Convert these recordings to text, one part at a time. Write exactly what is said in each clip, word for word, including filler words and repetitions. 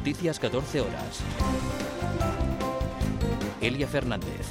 Noticias catorce horas. Elia Fernández.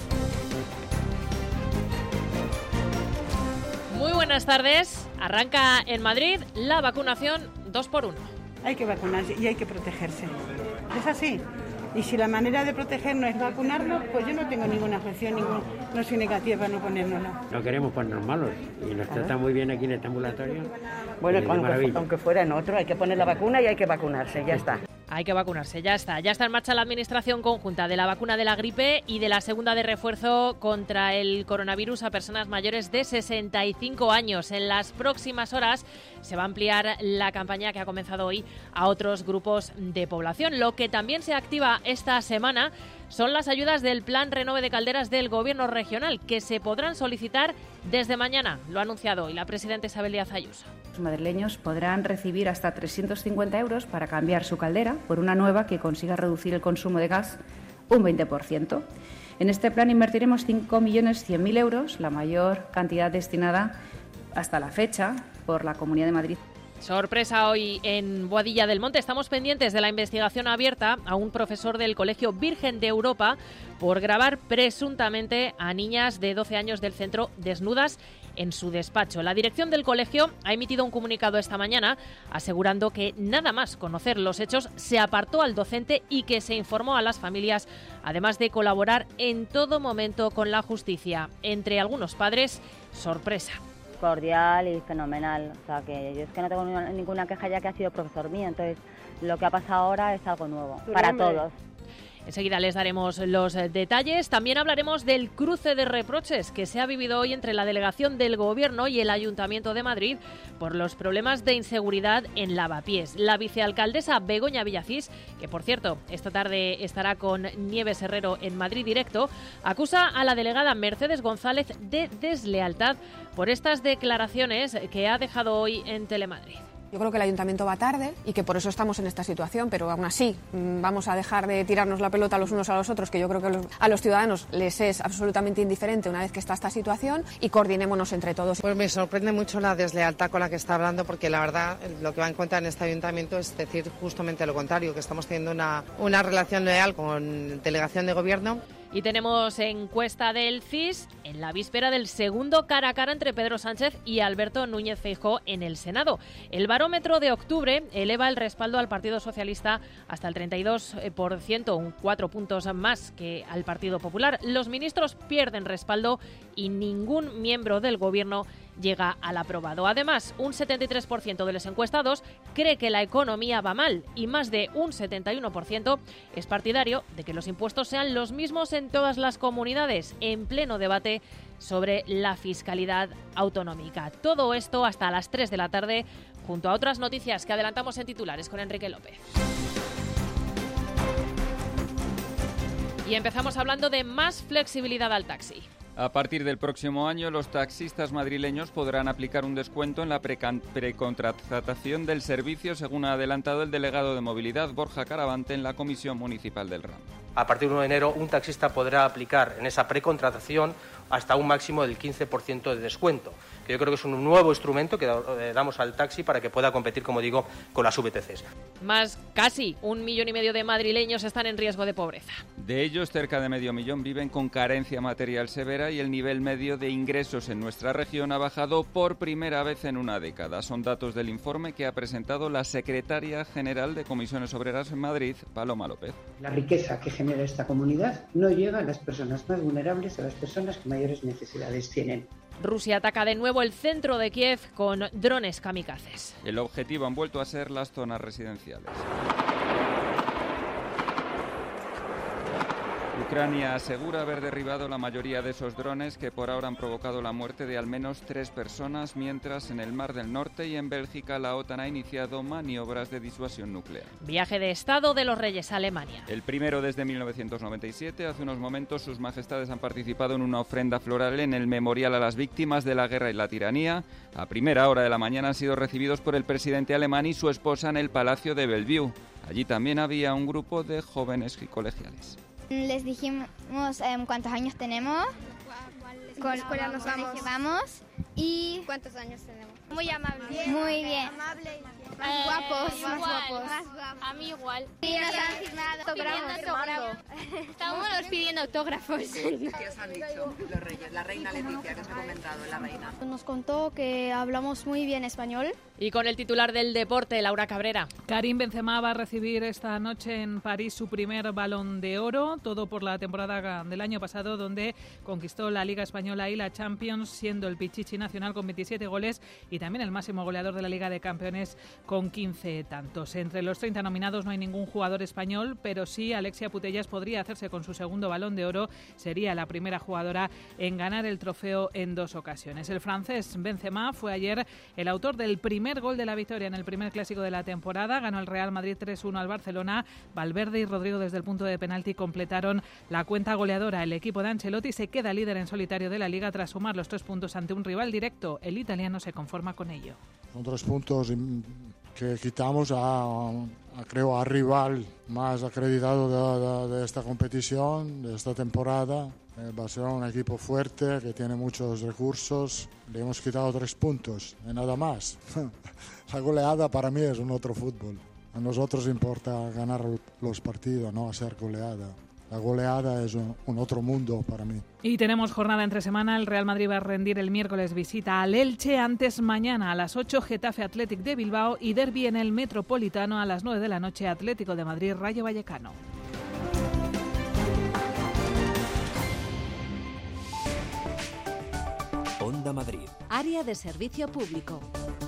Muy buenas tardes. Arranca en Madrid la vacunación dos por uno. Hay que vacunarse y hay que protegerse. Es así. Y si la manera de protegernos es vacunarnos, pues yo no tengo ninguna objeción, ningún, no soy negativa para no ponérnosla. No queremos ponernos malos y nos trata muy bien aquí en este ambulatorio. Bueno, aunque, aunque fuera en otro, hay que poner la vacuna y hay que vacunarse, ya está. Hay que vacunarse, ya está. Ya está en marcha la administración conjunta de la vacuna de la gripe y de la segunda de refuerzo contra el coronavirus a personas mayores de sesenta y cinco años. En las próximas horas se va a ampliar la campaña que ha comenzado hoy a otros grupos de población. Lo que también se activa esta semana son las ayudas del Plan Renove de Calderas del Gobierno regional, que se podrán solicitar desde mañana. Lo ha anunciado hoy la presidenta Isabel Díaz Ayuso. Los madrileños podrán recibir hasta trescientos cincuenta euros para cambiar su caldera por una nueva que consiga reducir el consumo de gas un veinte por ciento. En este plan invertiremos cinco millones cien mil euros, la mayor cantidad destinada hasta la fecha por la Comunidad de Madrid. Sorpresa hoy en Boadilla del Monte. Estamos pendientes de la investigación abierta a un profesor del Colegio Virgen de Europa por grabar presuntamente a niñas de doce años del centro desnudas en su despacho. La dirección del colegio ha emitido un comunicado esta mañana asegurando que nada más conocer los hechos se apartó al docente y que se informó a las familias, además de colaborar en todo momento con la justicia. Entre algunos padres, sorpresa. Cordial y fenomenal, o sea que yo es que no tengo ninguna, ninguna queja ya que ha sido profesor mío, entonces lo que ha pasado ahora es algo nuevo para todos. Enseguida les daremos los detalles. También hablaremos del cruce de reproches que se ha vivido hoy entre la delegación del Gobierno y el Ayuntamiento de Madrid por los problemas de inseguridad en Lavapiés. La vicealcaldesa Begoña Villacís, que por cierto esta tarde estará con Nieves Herrero en Madrid Directo, acusa a la delegada Mercedes González de deslealtad por estas declaraciones que ha dejado hoy en Telemadrid. Yo creo que el ayuntamiento va tarde y que por eso estamos en esta situación, pero aún así vamos a dejar de tirarnos la pelota los unos a los otros, que yo creo que a los ciudadanos les es absolutamente indiferente una vez que está esta situación, y coordinémonos entre todos. Pues me sorprende mucho la deslealtad con la que está hablando, porque la verdad lo que va en cuenta en este ayuntamiento es decir justamente lo contrario, que estamos teniendo una, una relación leal con delegación de gobierno. Y tenemos encuesta del C I S en la víspera del segundo cara a cara entre Pedro Sánchez y Alberto Núñez Feijóo en el Senado. El barómetro de octubre eleva el respaldo al Partido Socialista hasta el treinta y dos por ciento, un cuatro puntos más que al Partido Popular. Los ministros pierden respaldo y ningún miembro del Gobierno llega al aprobado. Además, un setenta y tres por ciento de los encuestados cree que la economía va mal y más de un setenta y uno por ciento es partidario de que los impuestos sean los mismos en todas las comunidades, en pleno debate sobre la fiscalidad autonómica. Todo esto hasta las tres de la tarde, junto a otras noticias que adelantamos en titulares con Enrique López. Y empezamos hablando de más flexibilidad al taxi. A partir del próximo año, los taxistas madrileños podrán aplicar un descuento en la precontratación del servicio, según ha adelantado el delegado de Movilidad, Borja Caravante, en la Comisión Municipal del RAM. A partir del uno de enero, un taxista podrá aplicar en esa precontratación hasta un máximo del quince por ciento de descuento, que yo creo que es un nuevo instrumento que damos al taxi para que pueda competir, como digo, con las V T Cs. Más casi un millón y medio de madrileños están en riesgo de pobreza. De ellos, cerca de medio millón viven con carencia material severa y el nivel medio de ingresos en nuestra región ha bajado por primera vez en una década. Son datos del informe que ha presentado la secretaria general de Comisiones Obreras en Madrid, Paloma López. La riqueza que genera esta comunidad no llega a las personas más vulnerables, a las personas que mayores necesidades tienen. Rusia ataca de nuevo el centro de Kiev con drones kamikazes. El objetivo han vuelto a ser las zonas residenciales. Ucrania asegura haber derribado la mayoría de esos drones que por ahora han provocado la muerte de al menos tres personas, mientras en el Mar del Norte y en Bélgica la OTAN ha iniciado maniobras de disuasión nuclear. Viaje de Estado de los Reyes a Alemania. El primero desde mil novecientos noventa y siete. Hace unos momentos sus majestades han participado en una ofrenda floral en el Memorial a las Víctimas de la Guerra y la Tiranía. A primera hora de la mañana han sido recibidos por el presidente alemán y su esposa en el Palacio de Bellevue. Allí también había un grupo de jóvenes y colegiales. Les dijimos eh, cuántos años tenemos, ¿cuál escuela nos vamos? vamos ¿Y cuántos años tenemos? Muy amables. Bien. Muy bien. Amables. Más eh, guapos. Más guapos. Más guapos. A mí igual. Sí, nos han firmado autógrafos. Estamos pidiendo autógrafos. ¿Qué os han dicho los reyes? La reina Leticia, que os ha comentado, la reina. Nos contó que hablamos muy bien español. Y con el titular del deporte, Laura Cabrera. Karim Benzema va a recibir esta noche en París su primer Balón de Oro, todo por la temporada del año pasado, donde conquistó la Liga Española y la Champions, siendo el pichichi nacional con veintisiete goles y también el máximo goleador de la Liga de Campeones con quince tantos. Entre los treinta nominados no hay ningún jugador español, pero sí Alexia Putellas podría hacerse con su segundo Balón de Oro. Sería la primera jugadora en ganar el trofeo en dos ocasiones. El francés Benzema fue ayer el autor del primer gol de la victoria en el primer clásico de la temporada. Ganó el Real Madrid tres uno al Barcelona. Valverde y Rodrigo desde el punto de penalti completaron la cuenta goleadora. El equipo de Ancelotti se queda líder en solitario de la Liga tras sumar los tres puntos ante un rival directo. El italiano se conforma con ello. Son tres puntos que quitamos a, a creo, al rival más acreditado de, de, de esta competición, de esta temporada. El Barcelona es un equipo fuerte que tiene muchos recursos. Le hemos quitado tres puntos y nada más. La goleada para mí es un otro fútbol. A nosotros importa ganar los partidos, no hacer goleada. La goleada es un, un otro mundo para mí. Y tenemos jornada entre semana. El Real Madrid va a rendir el miércoles visita al Elche. Antes mañana a las ocho Getafe Athletic de Bilbao y derbi en el Metropolitano a las nueve de la noche Atlético de Madrid Rayo Vallecano. Onda Madrid. Área de servicio público.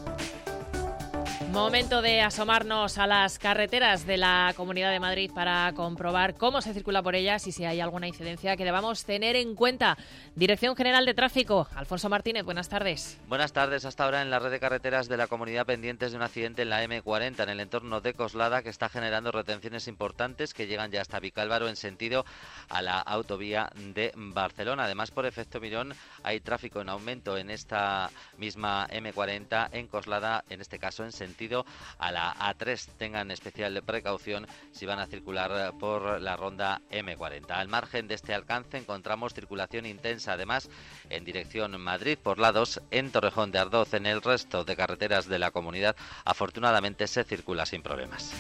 Momento de asomarnos a las carreteras de la Comunidad de Madrid para comprobar cómo se circula por ellas y si hay alguna incidencia que debamos tener en cuenta. Dirección General de Tráfico, Alfonso Martínez, buenas tardes. Buenas tardes. Hasta ahora en la red de carreteras de la comunidad pendientes de un accidente en la eme cuarenta en el entorno de Coslada, que está generando retenciones importantes que llegan ya hasta Vicálvaro en sentido a la autovía de Barcelona. Además, por efecto Mirón, hay tráfico en aumento en esta misma eme cuarenta en Coslada, en este caso en sentido a la a tres. Tengan especial precaución si van a circular por la ronda eme cuarenta. Al margen de este alcance encontramos circulación intensa, además, en dirección Madrid por la dos en Torrejón de Ardoz. En el resto de carreteras de la comunidad, afortunadamente, se circula sin problemas.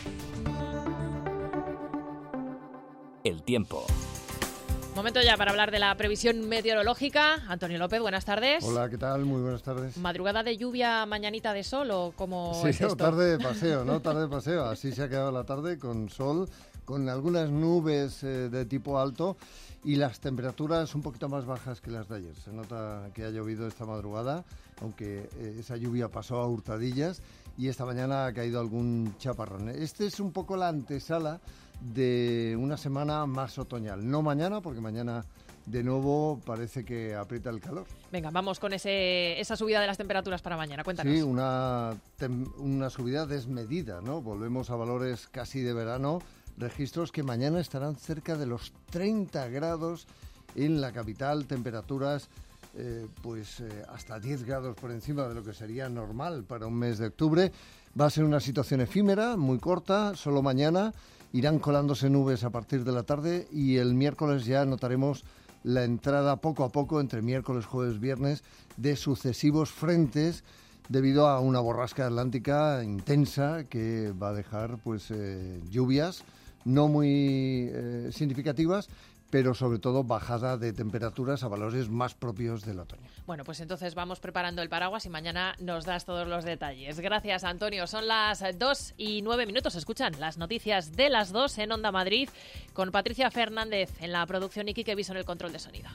El tiempo. Momento ya para hablar de la previsión meteorológica. Antonio López, buenas tardes. Hola, ¿qué tal? Muy buenas tardes. ¿Madrugada de lluvia, mañanita de sol o cómo sí, es esto? tarde de paseo, ¿no? Tarde de paseo. Así se ha quedado la tarde, con sol, con algunas nubes eh, de tipo alto y las temperaturas un poquito más bajas que las de ayer. Se nota que ha llovido esta madrugada, aunque eh, esa lluvia pasó a hurtadillas y esta mañana ha caído algún chaparrón. Este es un poco la antesala de una semana más otoñal. No mañana, porque mañana de nuevo parece que aprieta el calor. Venga, vamos con ese, esa subida de las temperaturas para mañana. Cuéntanos. Sí, una, tem, una subida desmedida, ¿no? Volvemos a valores casi de verano. Registros que mañana estarán cerca de los treinta grados en la capital. Temperaturas eh, pues eh, hasta diez grados por encima de lo que sería normal para un mes de octubre. Va a ser una situación efímera, muy corta, solo mañana. Irán colándose nubes a partir de la tarde y el miércoles ya notaremos la entrada poco a poco, entre miércoles, jueves, viernes, de sucesivos frentes debido a una borrasca atlántica intensa que va a dejar pues eh, lluvias no muy eh, significativas, pero sobre todo bajada de temperaturas a valores más propios del otoño. Bueno, pues entonces vamos preparando el paraguas y mañana nos das todos los detalles. Gracias, Antonio. Son las dos y nueve minutos. Escuchan las noticias de las dos en Onda Madrid con Patricia Fernández en la producción y Quique Viso en el control de sonido.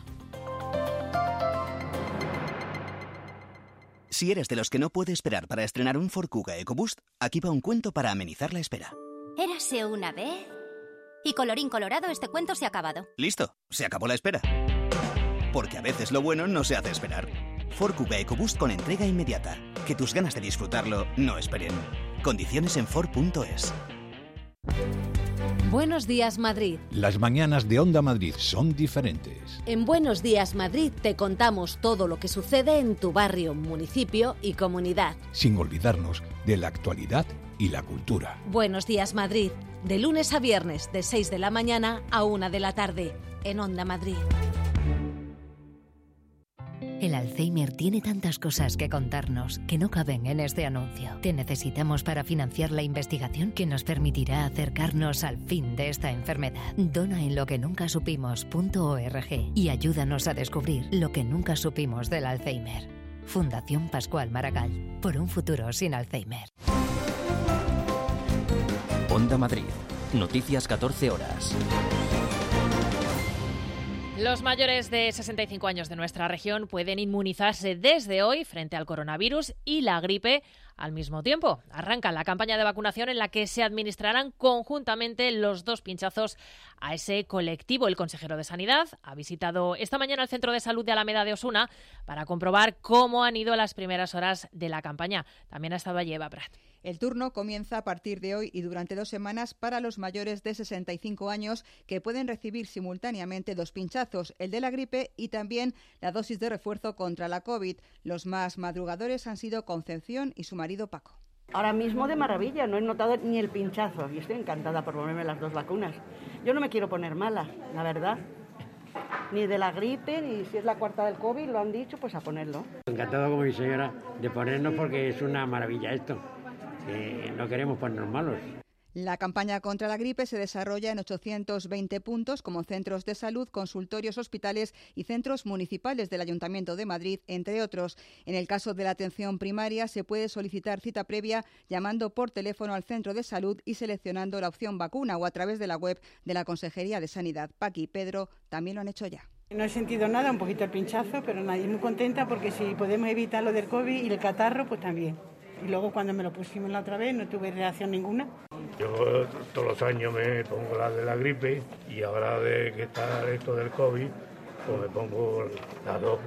Si eres de los que no puede esperar para estrenar un Ford Kuga EcoBoost, aquí va un cuento para amenizar la espera. Érase una vez... Y colorín colorado, este cuento se ha acabado. Listo, se acabó la espera. Porque a veces lo bueno no se hace esperar. Ford Kuga EcoBoost con entrega inmediata. Que tus ganas de disfrutarlo no esperen. Condiciones en Ford punto es. Buenos días, Madrid. Las mañanas de Onda Madrid son diferentes. En Buenos días, Madrid te contamos todo lo que sucede en tu barrio, municipio y comunidad. Sin olvidarnos de la actualidad y la cultura. Buenos días, Madrid. De lunes a viernes, de seis de la mañana a una de la tarde, en Onda Madrid. El Alzheimer tiene tantas cosas que contarnos que no caben en este anuncio. Te necesitamos para financiar la investigación que nos permitirá acercarnos al fin de esta enfermedad. Dona en lo que nunca supimos punto org y ayúdanos a descubrir lo que nunca supimos del Alzheimer. Fundación Pascual Maragall, por un futuro sin Alzheimer. Onda Madrid. Noticias catorce horas. Los mayores de sesenta y cinco años de nuestra región pueden inmunizarse desde hoy frente al coronavirus y la gripe al mismo tiempo. Arranca la campaña de vacunación en la que se administrarán conjuntamente los dos pinchazos a ese colectivo. El consejero de Sanidad ha visitado esta mañana el Centro de Salud de Alameda de Osuna para comprobar cómo han ido las primeras horas de la campaña. También ha estado allí Eva Prat. El turno comienza a partir de hoy y durante dos semanas para los mayores de sesenta y cinco años que pueden recibir simultáneamente dos pinchazos, el de la gripe y también la dosis de refuerzo contra la COVID. Los más madrugadores han sido Concepción y su marido Paco. Ahora mismo de maravilla, no he notado ni el pinchazo y estoy encantada por ponerme las dos vacunas. Yo no me quiero poner mala, la verdad. Ni de la gripe, ni si es la cuarta del COVID, lo han dicho, pues a ponerlo. Encantado como mi señora de ponernos porque es una maravilla esto. Eh, no queremos ponernos malos. La campaña contra la gripe se desarrolla en ochocientos veinte puntos como centros de salud, consultorios, hospitales y centros municipales del Ayuntamiento de Madrid, entre otros. En el caso de la atención primaria se puede solicitar cita previa llamando por teléfono al centro de salud y seleccionando la opción vacuna o a través de la web de la Consejería de Sanidad. Paqui y Pedro también lo han hecho ya. No he sentido nada, un poquito el pinchazo, pero nadie muy contenta porque si podemos evitar lo del COVID y el catarro, pues también. Y luego cuando me lo pusimos la otra vez no tuve reacción ninguna. Yo todos los años me pongo la de la gripe y ahora de que está esto del COVID, pues me pongo las dos.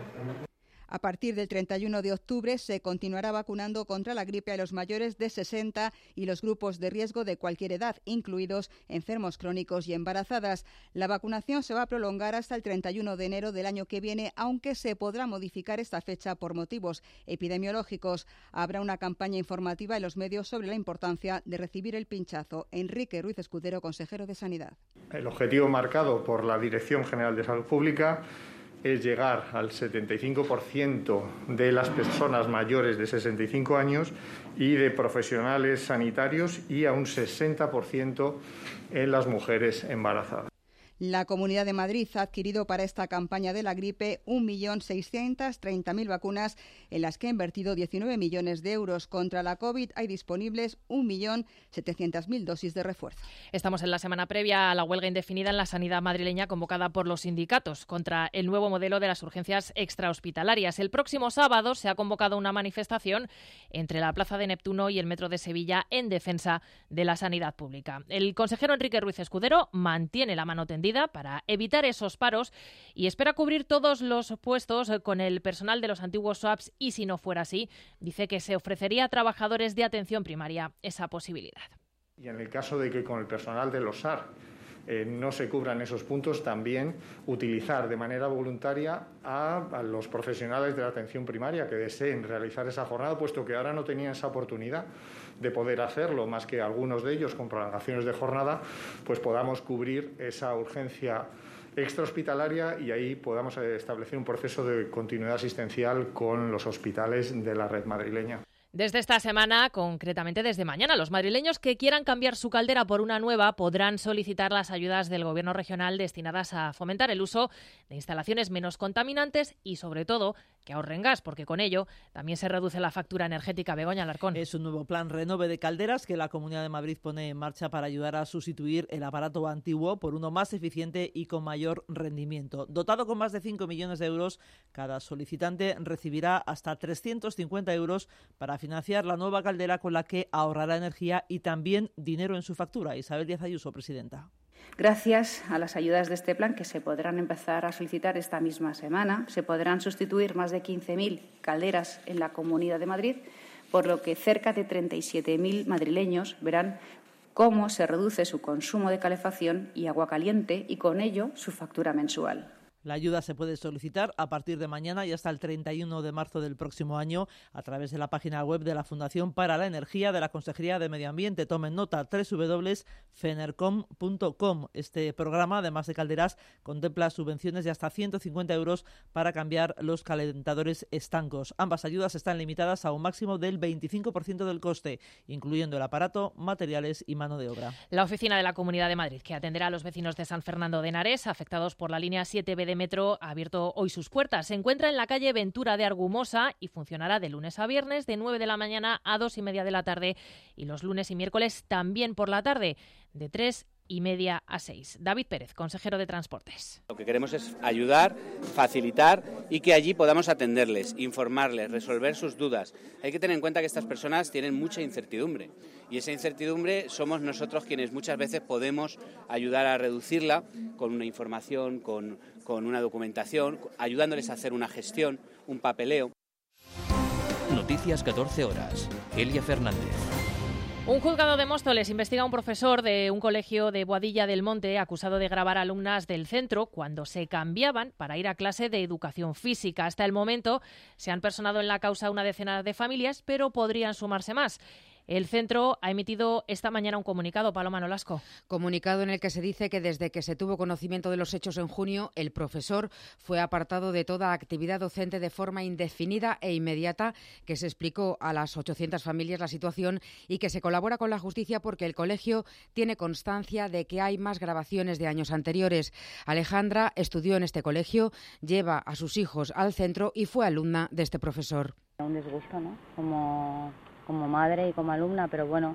A partir del treinta y uno de octubre se continuará vacunando contra la gripe a los mayores de sesenta y los grupos de riesgo de cualquier edad, incluidos enfermos crónicos y embarazadas. La vacunación se va a prolongar hasta el treinta y uno de enero del año que viene, aunque se podrá modificar esta fecha por motivos epidemiológicos. Habrá una campaña informativa en los medios sobre la importancia de recibir el pinchazo. Enrique Ruiz Escudero, consejero de Sanidad. El objetivo marcado por la Dirección General de Salud Pública es llegar al setenta y cinco por ciento de las personas mayores de sesenta y cinco años y de profesionales sanitarios y a un sesenta por ciento en las mujeres embarazadas. La Comunidad de Madrid ha adquirido para esta campaña de la gripe un millón seiscientos treinta mil vacunas en las que ha invertido diecinueve millones de euros. Contra la COVID hay disponibles un millón setecientas mil dosis de refuerzo. Estamos en la semana previa a la huelga indefinida en la sanidad madrileña convocada por los sindicatos contra el nuevo modelo de las urgencias extrahospitalarias. El próximo sábado se ha convocado una manifestación entre la Plaza de Neptuno y el Metro de Sevilla en defensa de la sanidad pública. El consejero Enrique Ruiz Escudero mantiene la mano tendida para evitar esos paros y espera cubrir todos los puestos con el personal de los antiguos S W A Ps y si no fuera así, dice que se ofrecería a trabajadores de atención primaria esa posibilidad. Y en el caso de que con el personal de los S A R eh, no se cubran esos puntos, también utilizar de manera voluntaria a, a los profesionales de la atención primaria que deseen realizar esa jornada, puesto que ahora no tenían esa oportunidad de poder hacerlo, más que algunos de ellos con prolongaciones de jornada, pues podamos cubrir esa urgencia extrahospitalaria y ahí podamos establecer un proceso de continuidad asistencial con los hospitales de la red madrileña. Desde esta semana, concretamente desde mañana, los madrileños que quieran cambiar su caldera por una nueva podrán solicitar las ayudas del Gobierno regional destinadas a fomentar el uso de instalaciones menos contaminantes y, sobre todo, que ahorren gas, porque con ello también se reduce la factura energética. Begoña Alarcón. Es un nuevo plan Renove de calderas que la Comunidad de Madrid pone en marcha para ayudar a sustituir el aparato antiguo por uno más eficiente y con mayor rendimiento. Dotado con más de cinco millones de euros, cada solicitante recibirá hasta trescientos cincuenta euros para financiar la nueva caldera con la que ahorrará energía y también dinero en su factura. Isabel Díaz Ayuso, presidenta. Gracias a las ayudas de este plan, que se podrán empezar a solicitar esta misma semana, se podrán sustituir más de quince mil calderas en la Comunidad de Madrid, por lo que cerca de treinta y siete mil madrileños verán cómo se reduce su consumo de calefacción y agua caliente y, con ello, su factura mensual. La ayuda se puede solicitar a partir de mañana y hasta el treinta y uno de marzo del próximo año a través de la página web de la Fundación para la Energía de la Consejería de Medio Ambiente. Tomen nota, doble u doble u doble u punto fenercom punto com. Este programa, además de calderas, contempla subvenciones de hasta ciento cincuenta euros para cambiar los calentadores estancos. Ambas ayudas están limitadas a un máximo del veinticinco por ciento del coste, incluyendo el aparato, materiales y mano de obra. La oficina de la Comunidad de Madrid, que atenderá a los vecinos de San Fernando de Henares, afectados por la línea siete be de metro, ha abierto hoy sus puertas. Se encuentra en la calle Ventura de Argumosa y funcionará de lunes a viernes de nueve de la mañana a dos y media de la tarde y los lunes y miércoles también por la tarde de tres y media a seis. David Pérez, consejero de Transportes. Lo que queremos es ayudar, facilitar y que allí podamos atenderles, informarles, resolver sus dudas. Hay que tener en cuenta que estas personas tienen mucha incertidumbre y esa incertidumbre somos nosotros quienes muchas veces podemos ayudar a reducirla con una información, con, con una documentación, ayudándoles a hacer una gestión, un papeleo. Noticias catorce horas. Elia Fernández. Un juzgado de Móstoles investiga a un profesor de un colegio de Boadilla del Monte acusado de grabar alumnas del centro cuando se cambiaban para ir a clase de educación física. Hasta el momento se han personado en la causa una decena de familias, pero podrían sumarse más. El centro ha emitido esta mañana un comunicado, Paloma Nolasco. Comunicado en el que se dice que desde que se tuvo conocimiento de los hechos en junio, el profesor fue apartado de toda actividad docente de forma indefinida e inmediata, que se explicó a las ochocientas familias la situación y que se colabora con la justicia porque el colegio tiene constancia de que hay más grabaciones de años anteriores. Alejandra estudió en este colegio, lleva a sus hijos al centro y fue alumna de este profesor. Un disgusto, ¿no? Como... como madre y como alumna, pero bueno,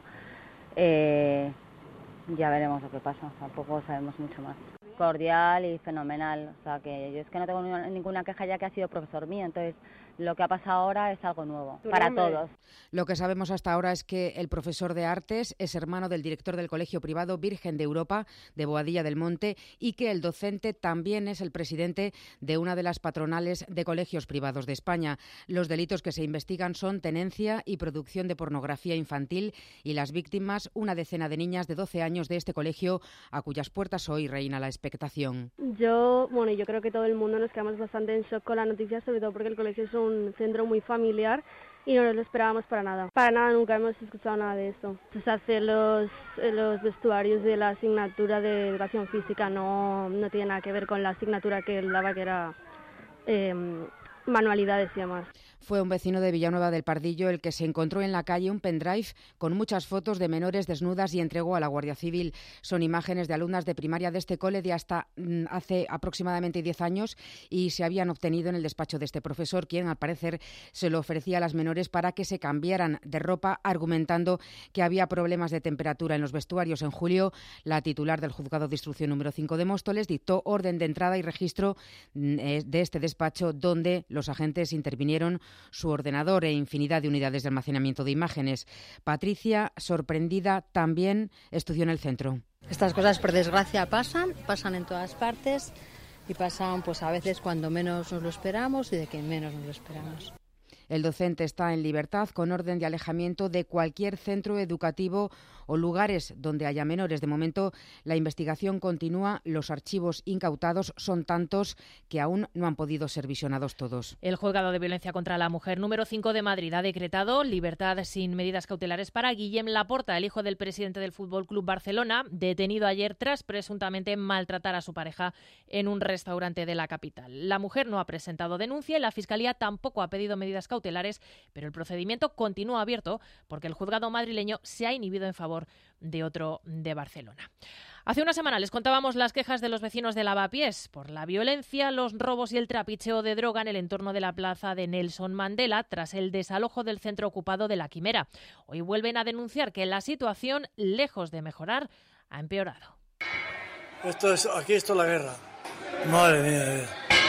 eh, ya veremos lo que pasa, tampoco sabemos mucho más. Cordial y fenomenal, o sea que yo es que no tengo ninguna queja ya que ha sido profesor mío, entonces lo que ha pasado ahora es algo nuevo para todos. Lo que sabemos hasta ahora es que el profesor de artes es hermano del director del Colegio Privado Virgen de Europa de Boadilla del Monte y que el docente también es el presidente de una de las patronales de colegios privados de España. Los delitos que se investigan son tenencia y producción de pornografía infantil y las víctimas, una decena de niñas de doce años de este colegio a cuyas puertas hoy reina la expectación. Yo, bueno, yo creo que todo el mundo nos quedamos bastante en shock con la noticia, sobre todo porque el colegio es un centro muy familiar y no nos lo esperábamos para nada. Para nada, nunca hemos escuchado nada de esto. Se hace los, los vestuarios de la asignatura de educación física, no, no tiene nada que ver con la asignatura que él daba, que era eh, manualidades y demás. Fue un vecino de Villanueva del Pardillo el que se encontró en la calle un pendrive con muchas fotos de menores desnudas y entregó a la Guardia Civil. Son imágenes de alumnas de primaria de este cole de hasta mm, hace aproximadamente diez años y se habían obtenido en el despacho de este profesor, quien al parecer se lo ofrecía a las menores para que se cambiaran de ropa, argumentando que había problemas de temperatura en los vestuarios. En julio, la titular del Juzgado de Instrucción número cinco de Móstoles dictó orden de entrada y registro mm, de este despacho, donde los agentes intervinieron su ordenador e infinidad de unidades de almacenamiento de imágenes. Patricia, sorprendida, también estudió en el centro. Estas cosas, por desgracia, pasan, pasan en todas partes y pasan pues a veces cuando menos nos lo esperamos y de quien menos nos lo esperamos. El docente está en libertad con orden de alejamiento de cualquier centro educativo o lugares donde haya menores. De momento, la investigación continúa. Los archivos incautados son tantos que aún no han podido ser visionados todos. El Juzgado de Violencia contra la Mujer número cinco de Madrid ha decretado libertad sin medidas cautelares para Guillem Laporta, el hijo del presidente del Fútbol Club Barcelona, detenido ayer tras presuntamente maltratar a su pareja en un restaurante de la capital. La mujer no ha presentado denuncia y la Fiscalía tampoco ha pedido medidas cautelares, pero el procedimiento continúa abierto porque el juzgado madrileño se ha inhibido en favor de otro de Barcelona. Hace una semana les contábamos las quejas de los vecinos de Lavapiés por la violencia, los robos y el trapicheo de droga en el entorno de la plaza de Nelson Mandela tras el desalojo del centro ocupado de La Quimera. Hoy vuelven a denunciar que la situación, lejos de mejorar, ha empeorado. Esto es, aquí esto es la guerra. Madre mía.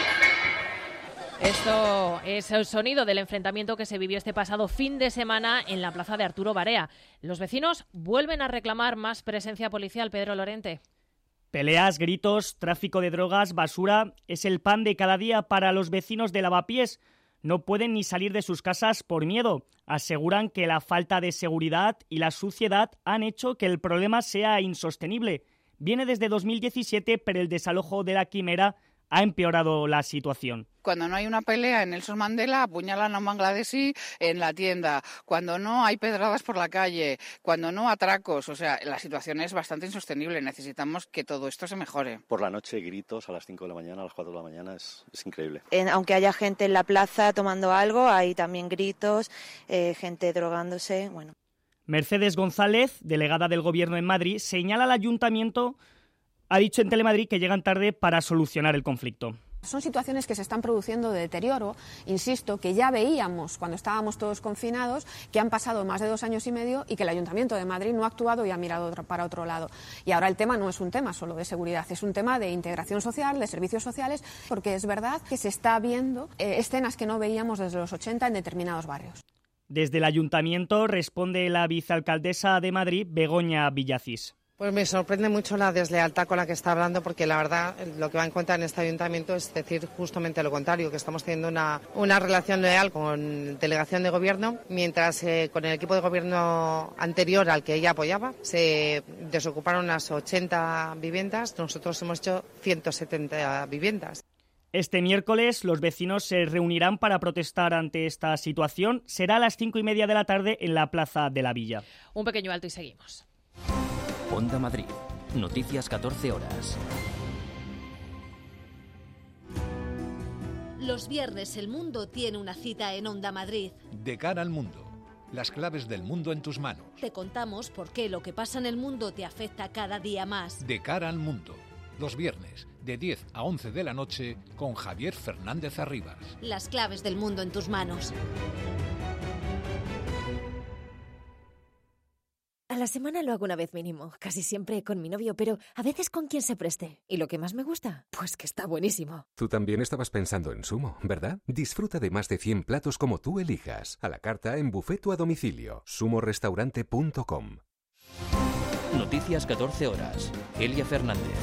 Esto es el sonido del enfrentamiento que se vivió este pasado fin de semana en la plaza de Arturo Barea. Los vecinos vuelven a reclamar más presencia policial. Pedro Lorente. Peleas, gritos, tráfico de drogas, basura es el pan de cada día para los vecinos de Lavapiés. No pueden ni salir de sus casas por miedo. Aseguran que la falta de seguridad y la suciedad han hecho que el problema sea insostenible. Viene desde dos mil diecisiete, pero el desalojo de La Quimera ha empeorado la situación. Cuando no hay una pelea en Nelson Mandela, apuñalan a un bangladesí en la tienda. Cuando no hay pedradas por la calle. Cuando no atracos. O sea, la situación es bastante insostenible. Necesitamos que todo esto se mejore. Por la noche gritos a las cinco de la mañana, a las cuatro de la mañana, es, es increíble. En, aunque haya gente en la plaza tomando algo, hay también gritos, eh, gente drogándose. Bueno. Mercedes González, delegada del Gobierno en Madrid, señala al Ayuntamiento, ha dicho en Telemadrid que llegan tarde para solucionar el conflicto. Son situaciones que se están produciendo de deterioro, insisto, que ya veíamos cuando estábamos todos confinados, que han pasado más de dos años y medio y que el Ayuntamiento de Madrid no ha actuado y ha mirado para otro lado. Y ahora el tema no es un tema solo de seguridad, es un tema de integración social, de servicios sociales, porque es verdad que se está viendo eh, escenas que no veíamos desde los ochenta en determinados barrios. Desde el Ayuntamiento responde la vicealcaldesa de Madrid, Begoña Villacís. Pues me sorprende mucho la deslealtad con la que está hablando, porque la verdad lo que va en cuenta en este ayuntamiento es decir justamente lo contrario, que estamos teniendo una, una relación leal con delegación de gobierno, mientras eh, con el equipo de gobierno anterior al que ella apoyaba se desocuparon unas ochenta viviendas, nosotros hemos hecho ciento setenta viviendas. Este miércoles los vecinos se reunirán para protestar ante esta situación. Será a las cinco y media de la tarde en la Plaza de la Villa. Un pequeño alto y seguimos. Onda Madrid. Noticias catorce horas. Los viernes el mundo tiene una cita en Onda Madrid. De cara al mundo. Las claves del mundo en tus manos. Te contamos por qué lo que pasa en el mundo te afecta cada día más. De cara al mundo. Los viernes, de diez a once de la noche, con Javier Fernández Arribas. Las claves del mundo en tus manos. A la semana lo hago una vez mínimo, casi siempre con mi novio, pero a veces con quien se preste. ¿Y lo que más me gusta? Pues que está buenísimo. Tú también estabas pensando en Sumo, ¿verdad? Disfruta de más de cien platos como tú elijas. A la carta en buffet o a domicilio. sumo restaurante punto com. Noticias catorce horas. Elia Fernández.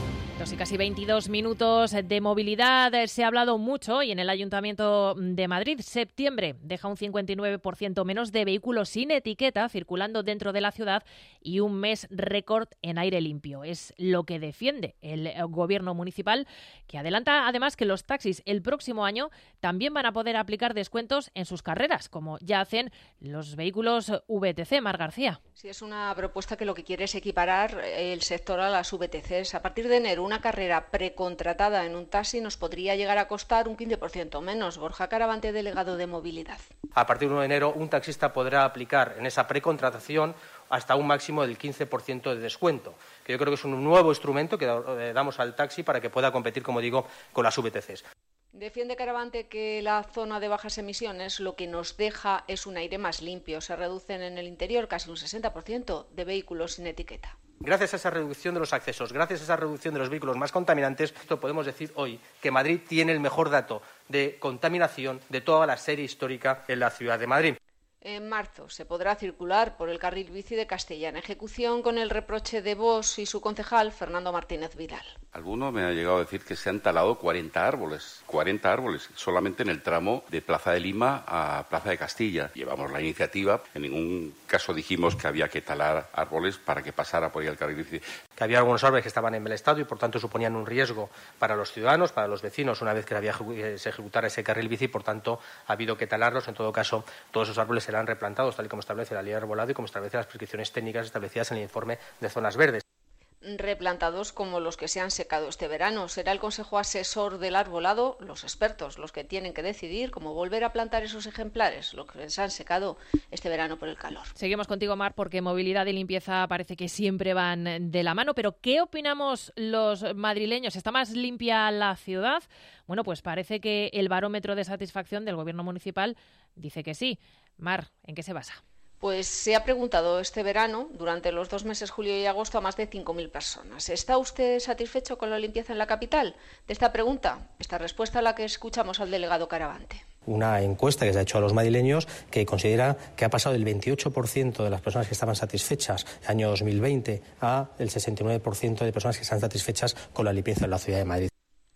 Y casi veintidós minutos de movilidad. Se ha hablado mucho y en el Ayuntamiento de Madrid, septiembre deja un cincuenta y nueve por ciento menos de vehículos sin etiqueta circulando dentro de la ciudad y un mes récord en aire limpio. Es lo que defiende el Gobierno municipal, que adelanta además que los taxis el próximo año también van a poder aplicar descuentos en sus carreras, como ya hacen los vehículos V T C. Mar García. Sí, es una propuesta que lo que quiere es equiparar el sector a las V T Cs. A partir de enero, una carrera precontratada en un taxi nos podría llegar a costar un quince por ciento menos. Borja Caravante, delegado de movilidad. A partir del uno de enero, un taxista podrá aplicar en esa precontratación hasta un máximo del quince por ciento de descuento, que yo creo que es un nuevo instrumento que damos al taxi para que pueda competir, como digo, con las V T Cs. Defiende Caravante que la zona de bajas emisiones lo que nos deja es un aire más limpio. Se reducen en el interior casi un sesenta por ciento de vehículos sin etiqueta. Gracias a esa reducción de los accesos, gracias a esa reducción de los vehículos más contaminantes, esto podemos decir hoy que Madrid tiene el mejor dato de contaminación de toda la serie histórica en la ciudad de Madrid. En marzo se podrá circular por el carril bici de Castilla en ejecución con el reproche de Vox y su concejal Fernando Martínez Vidal. Alguno me ha llegado a decir que se han talado cuarenta árboles, cuarenta árboles, solamente en el tramo de Plaza de Lima a Plaza de Castilla. Llevamos la iniciativa, en ningún caso dijimos que había que talar árboles para que pasara por ahí el carril bici. Que había algunos árboles que estaban en mal estado y por tanto suponían un riesgo para los ciudadanos, para los vecinos, una vez que había, se ejecutara ese carril bici, por tanto ha habido que talarlos. En todo caso, todos esos árboles serán replantados tal y como establece la ley de arbolado y como establecen las prescripciones técnicas establecidas en el informe de zonas verdes. Replantados como los que se han secado este verano. Será el Consejo Asesor del Arbolado, los expertos, los que tienen que decidir cómo volver a plantar esos ejemplares, los que se han secado este verano por el calor. Seguimos contigo, Mar, porque movilidad y limpieza parece que siempre van de la mano, pero ¿qué opinamos los madrileños? ¿Está más limpia la ciudad? Bueno, pues parece que el barómetro de satisfacción del Gobierno municipal dice que sí. Mar, ¿en qué se basa? Pues se ha preguntado este verano, durante los dos meses julio y agosto, a más de cinco mil personas. ¿Está usted satisfecho con la limpieza en la capital? De esta pregunta, esta respuesta a la que escuchamos al delegado Caravante. Una encuesta que se ha hecho a los madrileños que considera que ha pasado del veintiocho por ciento de las personas que estaban satisfechas en el año dos mil veinte a el sesenta y nueve por ciento de personas que están satisfechas con la limpieza en la ciudad de Madrid.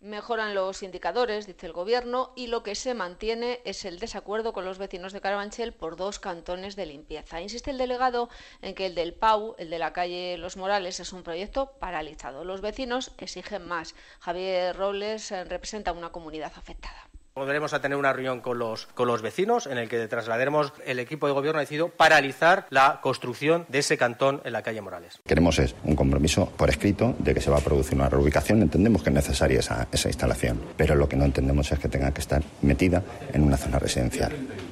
Mejoran los indicadores, dice el Gobierno, y lo que se mantiene es el desacuerdo con los vecinos de Carabanchel por dos cantones de limpieza. Insiste el delegado en que el del Pau, el de la calle Los Morales, es un proyecto paralizado. Los vecinos exigen más. Javier Robles representa una comunidad afectada. Volveremos a tener una reunión con los, con los vecinos en el que trasladaremos el equipo de gobierno ha decidido paralizar la construcción de ese cantón en la calle Morales. Queremos es un compromiso por escrito de que se va a producir una reubicación. Entendemos que es necesaria esa, esa instalación, pero lo que no entendemos es que tenga que estar metida en una zona residencial.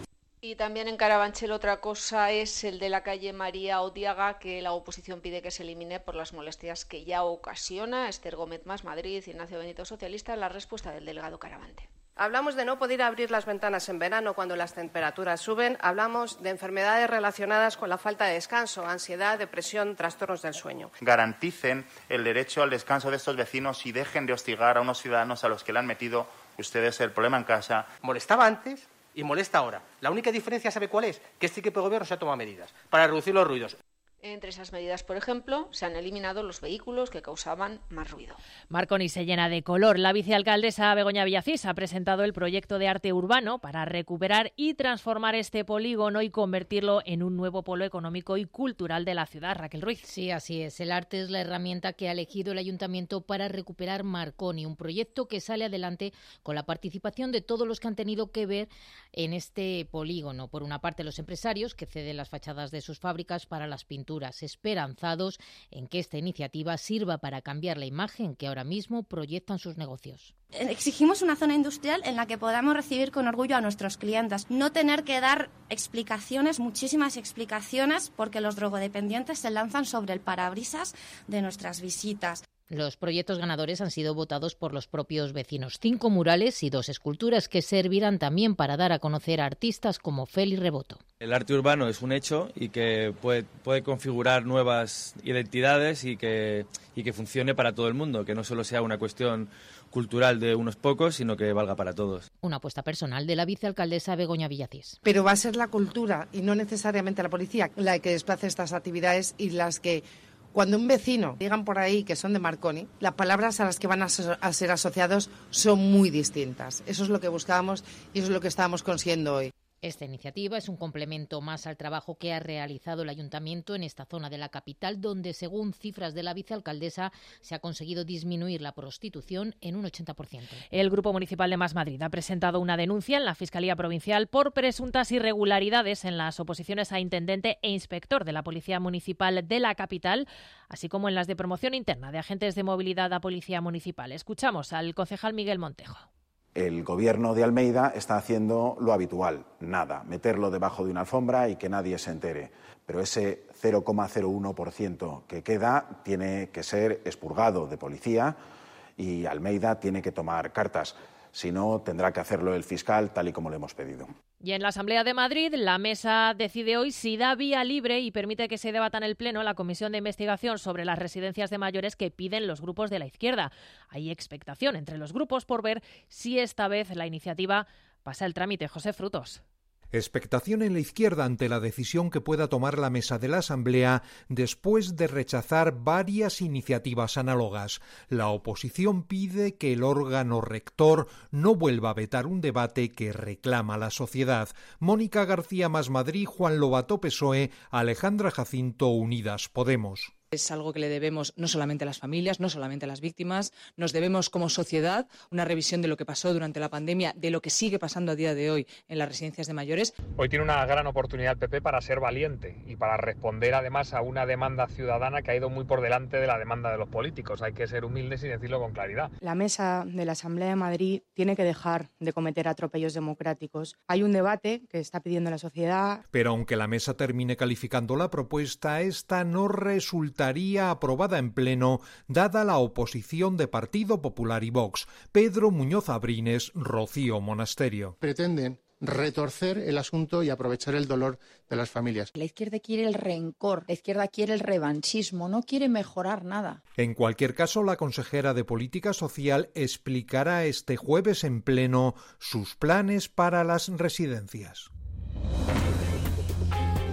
Y también en Carabanchel otra cosa es el de la calle María Odiaga, que la oposición pide que se elimine por las molestias que ya ocasiona. Esther Gómez Más, Madrid, Ignacio Benito, Socialista. La respuesta del delegado Caravante. Hablamos de no poder abrir las ventanas en verano cuando las temperaturas suben. Hablamos de enfermedades relacionadas con la falta de descanso, ansiedad, depresión, trastornos del sueño. Garanticen el derecho al descanso de estos vecinos y dejen de hostigar a unos ciudadanos a los que le han metido ustedes el problema en casa. Molestaba antes y molesta ahora. La única diferencia, ¿sabe cuál es? Que este equipo de gobierno se ha tomado medidas para reducir los ruidos. Entre esas medidas, por ejemplo, se han eliminado los vehículos que causaban más ruido. Marconi se llena de color. La vicealcaldesa Begoña Villacís ha presentado el proyecto de arte urbano para recuperar y transformar este polígono y convertirlo en un nuevo polo económico y cultural de la ciudad. Raquel Ruiz. Sí, así es. El arte es la herramienta que ha elegido el ayuntamiento para recuperar Marconi, un proyecto que sale adelante con la participación de todos los que han tenido que ver en este polígono. Por una parte, los empresarios que ceden las fachadas de sus fábricas para las pinturas, esperanzados en que esta iniciativa sirva para cambiar la imagen que ahora mismo proyectan sus negocios. Exigimos una zona industrial en la que podamos recibir con orgullo a nuestros clientes, no tener que dar explicaciones, muchísimas explicaciones, porque los drogodependientes se lanzan sobre el parabrisas de nuestras visitas. Los proyectos ganadores han sido votados por los propios vecinos. Cinco murales y dos esculturas que servirán también para dar a conocer a artistas como Félix Reboto. El arte urbano es un hecho y que puede, puede configurar nuevas identidades y que, y que funcione para todo el mundo, que no solo sea una cuestión cultural de unos pocos, sino que valga para todos. Una apuesta personal de la vicealcaldesa Begoña Villacís. Pero va a ser la cultura y no necesariamente la policía la que desplace estas actividades y las que... Cuando un vecino digan por ahí que son de Marconi, las palabras a las que van a ser, a ser asociados son muy distintas. Eso es lo que buscábamos y eso es lo que estábamos consiguiendo hoy. Esta iniciativa es un complemento más al trabajo que ha realizado el ayuntamiento en esta zona de la capital, donde, según cifras de la vicealcaldesa, se ha conseguido disminuir la prostitución en un ochenta por ciento. El Grupo Municipal de Más Madrid ha presentado una denuncia en la Fiscalía Provincial por presuntas irregularidades en las oposiciones a intendente e inspector de la Policía Municipal de la capital, así como en las de promoción interna de agentes de movilidad a Policía Municipal. Escuchamos al concejal Miguel Montejo. El Gobierno de Almeida está haciendo lo habitual, nada, meterlo debajo de una alfombra y que nadie se entere. Pero ese cero coma cero uno por ciento que queda tiene que ser expurgado de policía y Almeida tiene que tomar cartas. Si no, tendrá que hacerlo el fiscal tal y como le hemos pedido. Y en la Asamblea de Madrid, la mesa decide hoy si da vía libre y permite que se debata en el Pleno la comisión de investigación sobre las residencias de mayores que piden los grupos de la izquierda. Hay expectación entre los grupos por ver si esta vez la iniciativa pasa el trámite. José Frutos. Expectación en la izquierda ante la decisión que pueda tomar la mesa de la Asamblea después de rechazar varias iniciativas análogas. La oposición pide que el órgano rector no vuelva a vetar un debate que reclama la sociedad. Mónica García Más Madrid, Juan Lobato P S O E, Alejandra Jacinto Unidas Podemos. Es algo que le debemos no solamente a las familias, no solamente a las víctimas, nos debemos como sociedad una revisión de lo que pasó durante la pandemia, de lo que sigue pasando a día de hoy en las residencias de mayores. Hoy tiene una gran oportunidad el P P para ser valiente y para responder además a una demanda ciudadana que ha ido muy por delante de la demanda de los políticos. Hay que ser humildes y decirlo con claridad. La mesa de la Asamblea de Madrid tiene que dejar de cometer atropellos democráticos. Hay un debate que está pidiendo la sociedad. Pero aunque la mesa termine calificando la propuesta, esta no resulta estaría aprobada en pleno, dada la oposición de Partido Popular y Vox. Pedro Muñoz Abrines, Rocío Monasterio. Pretenden retorcer el asunto y aprovechar el dolor de las familias. La izquierda quiere el rencor, la izquierda quiere el revanchismo, no quiere mejorar nada. En cualquier caso, la consejera de Política Social explicará este jueves en pleno sus planes para las residencias.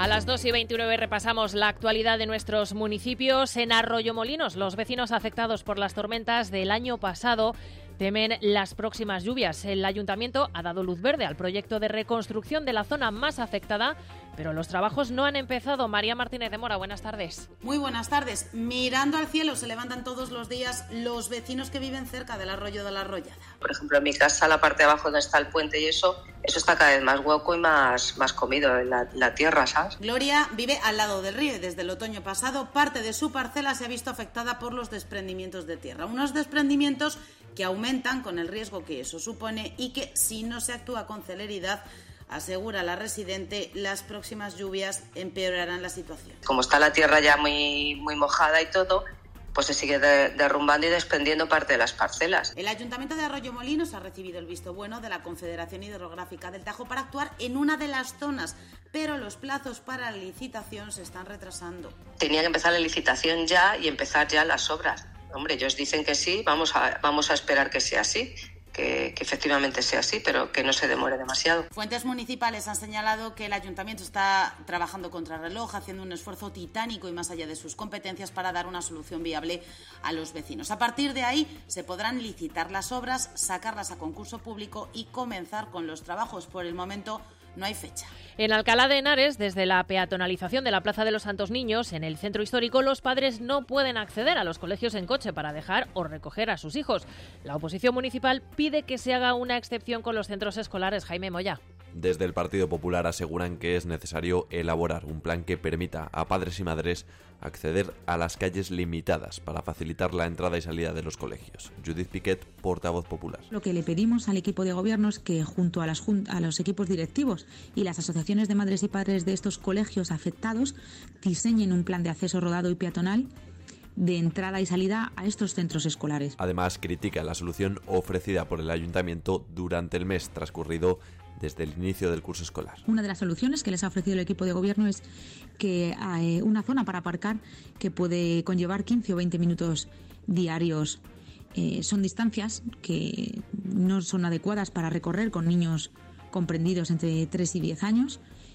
A las dos y veintinueve repasamos la actualidad de nuestros municipios. En Arroyomolinos, los vecinos afectados por las tormentas del año pasado temen las próximas lluvias. El ayuntamiento ha dado luz verde al proyecto de reconstrucción de la zona más afectada, pero los trabajos no han empezado. María Martínez de Mora, buenas tardes. Muy buenas tardes. Mirando al cielo se levantan todos los días los vecinos que viven cerca del arroyo de la Arroyada. Por ejemplo, en mi casa, la parte de abajo donde está el puente y eso, eso está cada vez más hueco y más, más comido en la, la tierra, ¿sabes? Gloria vive al lado del río y desde el otoño pasado parte de su parcela se ha visto afectada por los desprendimientos de tierra. Unos desprendimientos que aumentan con el riesgo que eso supone y que, si no se actúa con celeridad, asegura la residente, las próximas lluvias empeorarán la situación. Como está la tierra ya muy, muy mojada y todo, pues se sigue de, derrumbando y desprendiendo parte de las parcelas. El Ayuntamiento de Arroyomolinos ha recibido el visto bueno de la Confederación Hidrográfica del Tajo para actuar en una de las zonas, pero los plazos para la licitación se están retrasando. Tenía que empezar la licitación ya y empezar ya las obras. Hombre, ellos dicen que sí, vamos a, vamos a esperar que sea así. Que, que efectivamente sea así, pero que no se demore demasiado. Fuentes municipales han señalado que el ayuntamiento está trabajando contra reloj, haciendo un esfuerzo titánico y más allá de sus competencias para dar una solución viable a los vecinos. A partir de ahí se podrán licitar las obras, sacarlas a concurso público y comenzar con los trabajos. Por el momento no hay fecha. En Alcalá de Henares, desde la peatonalización de la Plaza de los Santos Niños, en el centro histórico, los padres no pueden acceder a los colegios en coche para dejar o recoger a sus hijos. La oposición municipal pide que se haga una excepción con los centros escolares. Jaime Moya. Desde el Partido Popular aseguran que es necesario elaborar un plan que permita a padres y madres acceder a las calles limitadas para facilitar la entrada y salida de los colegios. Judith Piquet, portavoz popular. Lo que le pedimos al equipo de gobierno es que junto a, las, a los equipos directivos y las asociaciones de madres y padres de estos colegios afectados diseñen un plan de acceso rodado y peatonal de entrada y salida a estos centros escolares. Además, critica la solución ofrecida por el ayuntamiento durante el mes transcurrido desde el inicio del curso escolar. Una de las soluciones que les ha ofrecido el equipo de gobierno es que hay una zona para aparcar que puede conllevar quince o veinte minutos diarios. Eh, son distancias que no son adecuadas para recorrer con niños comprendidos entre tres y diez años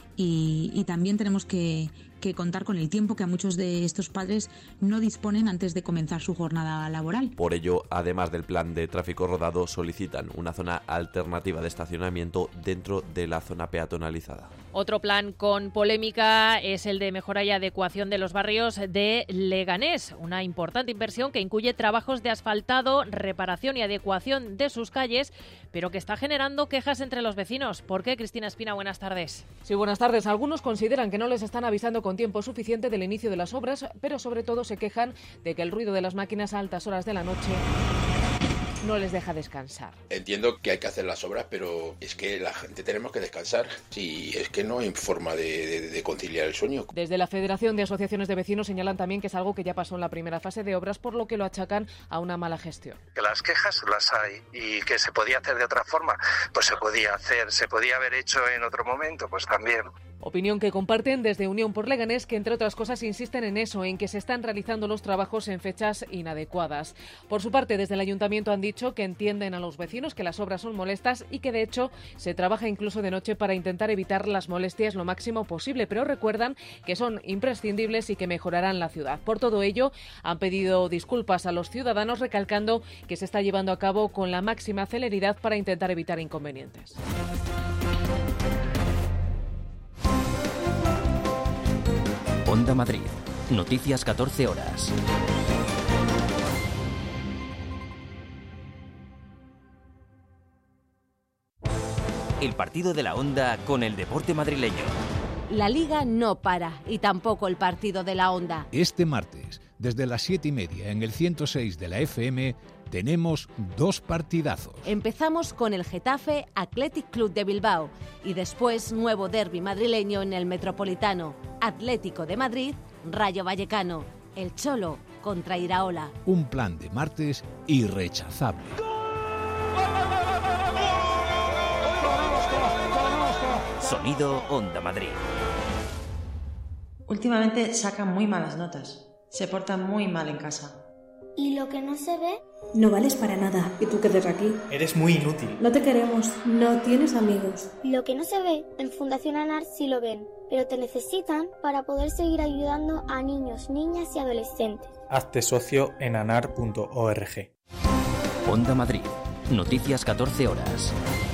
y, y también tenemos que, que contar con el tiempo que a muchos de estos padres no disponen antes de comenzar su jornada laboral. Por ello, además del plan de tráfico rodado, solicitan una zona alternativa de estacionamiento dentro de la zona peatonalizada. Otro plan con polémica es el de mejora y adecuación de los barrios de Leganés, una importante inversión que incluye trabajos de asfaltado, reparación y adecuación de sus calles, pero que está generando quejas entre los vecinos. ¿Por qué, Cristina Espina? Buenas tardes. Sí, buenas tardes. Algunos consideran que no les están avisando con tiempo suficiente del inicio de las obras, pero sobre todo se quejan de que el ruido de las máquinas a altas horas de la noche no les deja descansar. Entiendo que hay que hacer las obras, pero es que la gente tenemos que descansar. Sí, es que no hay forma de, de, de conciliar el sueño. Desde la Federación de Asociaciones de Vecinos señalan también que es algo que ya pasó en la primera fase de obras, por lo que lo achacan a una mala gestión. Que las quejas las hay y que se podía hacer de otra forma, pues se podía hacer, se podía haber hecho en otro momento, pues también. Opinión que comparten desde Unión por Leganés, que entre otras cosas insisten en eso, en que se están realizando los trabajos en fechas inadecuadas. Por su parte, desde el Ayuntamiento han dicho que entienden a los vecinos que las obras son molestas y que de hecho se trabaja incluso de noche para intentar evitar las molestias lo máximo posible, pero recuerdan que son imprescindibles y que mejorarán la ciudad. Por todo ello, han pedido disculpas a los ciudadanos, recalcando que se está llevando a cabo con la máxima celeridad para intentar evitar inconvenientes. Onda Madrid. Noticias catorce horas. El partido de la Onda con el deporte madrileño. La Liga no para y tampoco el partido de la Onda. Este martes, desde las siete y media en el ciento seis de la F M, tenemos dos partidazos. Empezamos con el Getafe Athletic Club de Bilbao y después nuevo derbi madrileño en el Metropolitano. Atlético de Madrid, Rayo Vallecano. El Cholo contra Iraola. Un plan de martes irrechazable. Sonido Onda Madrid. Últimamente sacan muy malas notas. Se portan muy mal en casa. ¿Y lo que no se ve? No vales para nada. ¿Y tú qué haces aquí? Eres muy inútil. No te queremos. No tienes amigos. Lo que no se ve, en Fundación ANAR sí lo ven, pero te necesitan para poder seguir ayudando a niños, niñas y adolescentes. Hazte socio en anar punto org. Onda Madrid. Noticias catorce horas.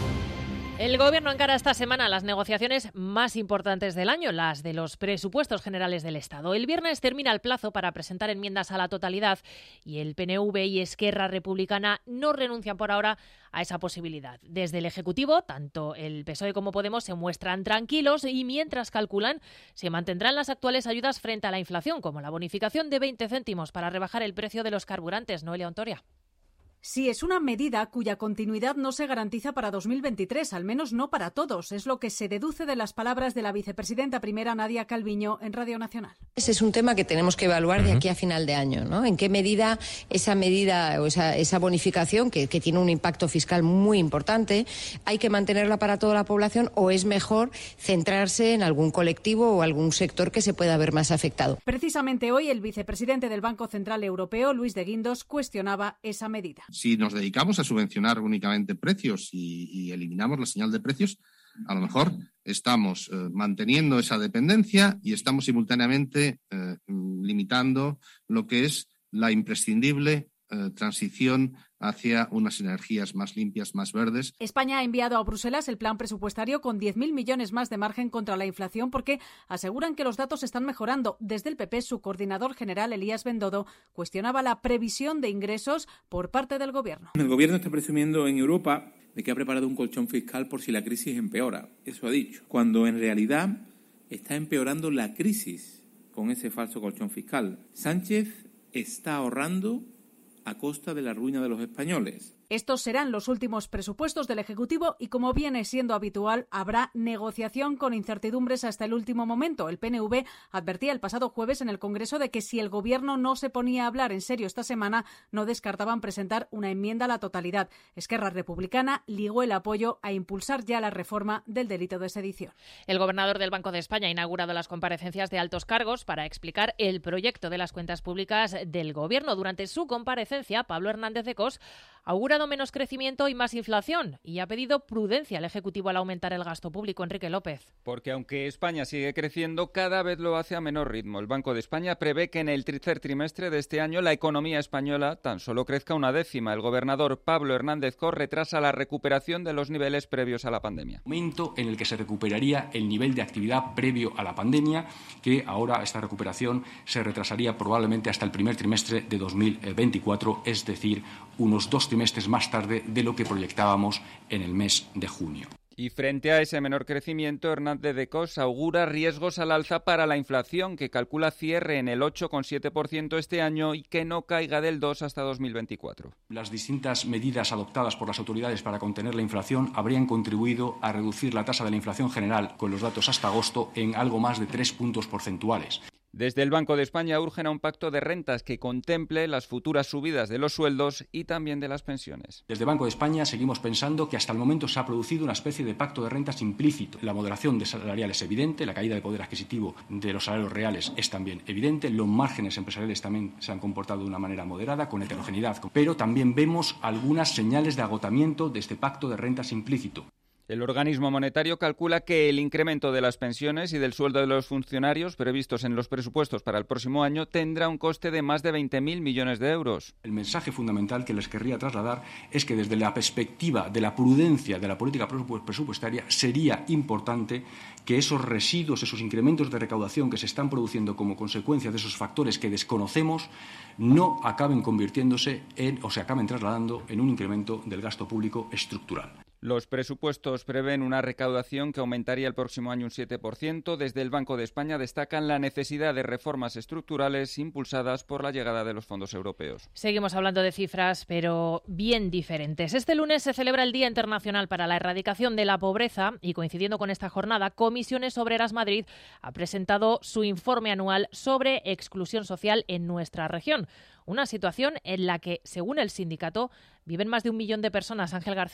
El Gobierno encara esta semana las negociaciones más importantes del año, las de los presupuestos generales del Estado. El viernes termina el plazo para presentar enmiendas a la totalidad y el P N V y Esquerra Republicana no renuncian por ahora a esa posibilidad. Desde el Ejecutivo, tanto el P S O E como Podemos se muestran tranquilos y mientras calculan se mantendrán las actuales ayudas frente a la inflación, como la bonificación de veinte céntimos para rebajar el precio de los carburantes. Noelia Ontoria. Sí, es una medida cuya continuidad no se garantiza para dos mil veintitrés, al menos no para todos. Es lo que se deduce de las palabras de la vicepresidenta primera, Nadia Calviño, en Radio Nacional. Ese es un tema que tenemos que evaluar de aquí a final de año, ¿no? En qué medida esa medida o esa, esa bonificación, que, que tiene un impacto fiscal muy importante, hay que mantenerla para toda la población o es mejor centrarse en algún colectivo o algún sector que se pueda ver más afectado. Precisamente hoy el vicepresidente del Banco Central Europeo, Luis de Guindos, cuestionaba esa medida. Si nos dedicamos a subvencionar únicamente precios y, y eliminamos la señal de precios, a lo mejor estamos eh, manteniendo esa dependencia y estamos simultáneamente eh, limitando lo que es la imprescindible eh, transición hacia unas energías más limpias, más verdes. España ha enviado a Bruselas el plan presupuestario con diez mil millones más de margen contra la inflación porque aseguran que los datos están mejorando. Desde el P P, su coordinador general, Elías Bendodo, cuestionaba la previsión de ingresos por parte del Gobierno. El Gobierno está presumiendo en Europa de que ha preparado un colchón fiscal por si la crisis empeora. Eso ha dicho. Cuando en realidad está empeorando la crisis con ese falso colchón fiscal. Sánchez está ahorrando a costa de la ruina de los españoles. Estos serán los últimos presupuestos del Ejecutivo y, como viene siendo habitual, habrá negociación con incertidumbres hasta el último momento. El P N V advertía el pasado jueves en el Congreso de que si el Gobierno no se ponía a hablar en serio esta semana, no descartaban presentar una enmienda a la totalidad. Esquerra Republicana ligó el apoyo a impulsar ya la reforma del delito de sedición. El gobernador del Banco de España ha inaugurado las comparecencias de altos cargos para explicar el proyecto de las cuentas públicas del Gobierno. Durante su comparecencia, Pablo Hernández de Cos ha augurado menos crecimiento y más inflación y ha pedido prudencia al Ejecutivo al aumentar el gasto público. Enrique López. Porque aunque España sigue creciendo, cada vez lo hace a menor ritmo. El Banco de España prevé que en el tercer trimestre de este año la economía española tan solo crezca una décima. El gobernador Pablo Hernández Cos retrasa la recuperación de los niveles previos a la pandemia. Momento en el que se recuperaría el nivel de actividad previo a la pandemia, que ahora esta recuperación se retrasaría probablemente hasta el primer trimestre de dos mil veinticuatro, es decir, unos dos trimestres más tarde de lo que proyectábamos en el mes de junio. Y frente a ese menor crecimiento, Hernández de Cos augura riesgos al alza para la inflación, que calcula cierre en el ocho coma siete por ciento este año y que no caiga del dos hasta dos mil veinticuatro. Las distintas medidas adoptadas por las autoridades para contener la inflación habrían contribuido a reducir la tasa de la inflación general, con los datos hasta agosto, en algo más de tres puntos porcentuales. Desde el Banco de España urgen a un pacto de rentas que contemple las futuras subidas de los sueldos y también de las pensiones. Desde el Banco de España seguimos pensando que hasta el momento se ha producido una especie de pacto de rentas implícito. La moderación de salarial es evidente, la caída de poder adquisitivo de los salarios reales es también evidente, los márgenes empresariales también se han comportado de una manera moderada, con heterogeneidad, pero también vemos algunas señales de agotamiento de este pacto de rentas implícito. El organismo monetario calcula que el incremento de las pensiones y del sueldo de los funcionarios previstos en los presupuestos para el próximo año tendrá un coste de más de veinte mil millones de euros. El mensaje fundamental que les querría trasladar es que desde la perspectiva de la prudencia de la política presupuestaria sería importante que esos residuos, esos incrementos de recaudación que se están produciendo como consecuencia de esos factores que desconocemos no acaben convirtiéndose en o se acaben trasladando en un incremento del gasto público estructural. Los presupuestos prevén una recaudación que aumentaría el próximo año un siete por ciento. Desde el Banco de España destacan la necesidad de reformas estructurales impulsadas por la llegada de los fondos europeos. Seguimos hablando de cifras, pero bien diferentes. Este lunes se celebra el Día Internacional para la Erradicación de la Pobreza y, coincidiendo con esta jornada, Comisiones Obreras Madrid ha presentado su informe anual sobre exclusión social en nuestra región. Una situación en la que, según el sindicato, viven más de un millón de personas. Ángel García.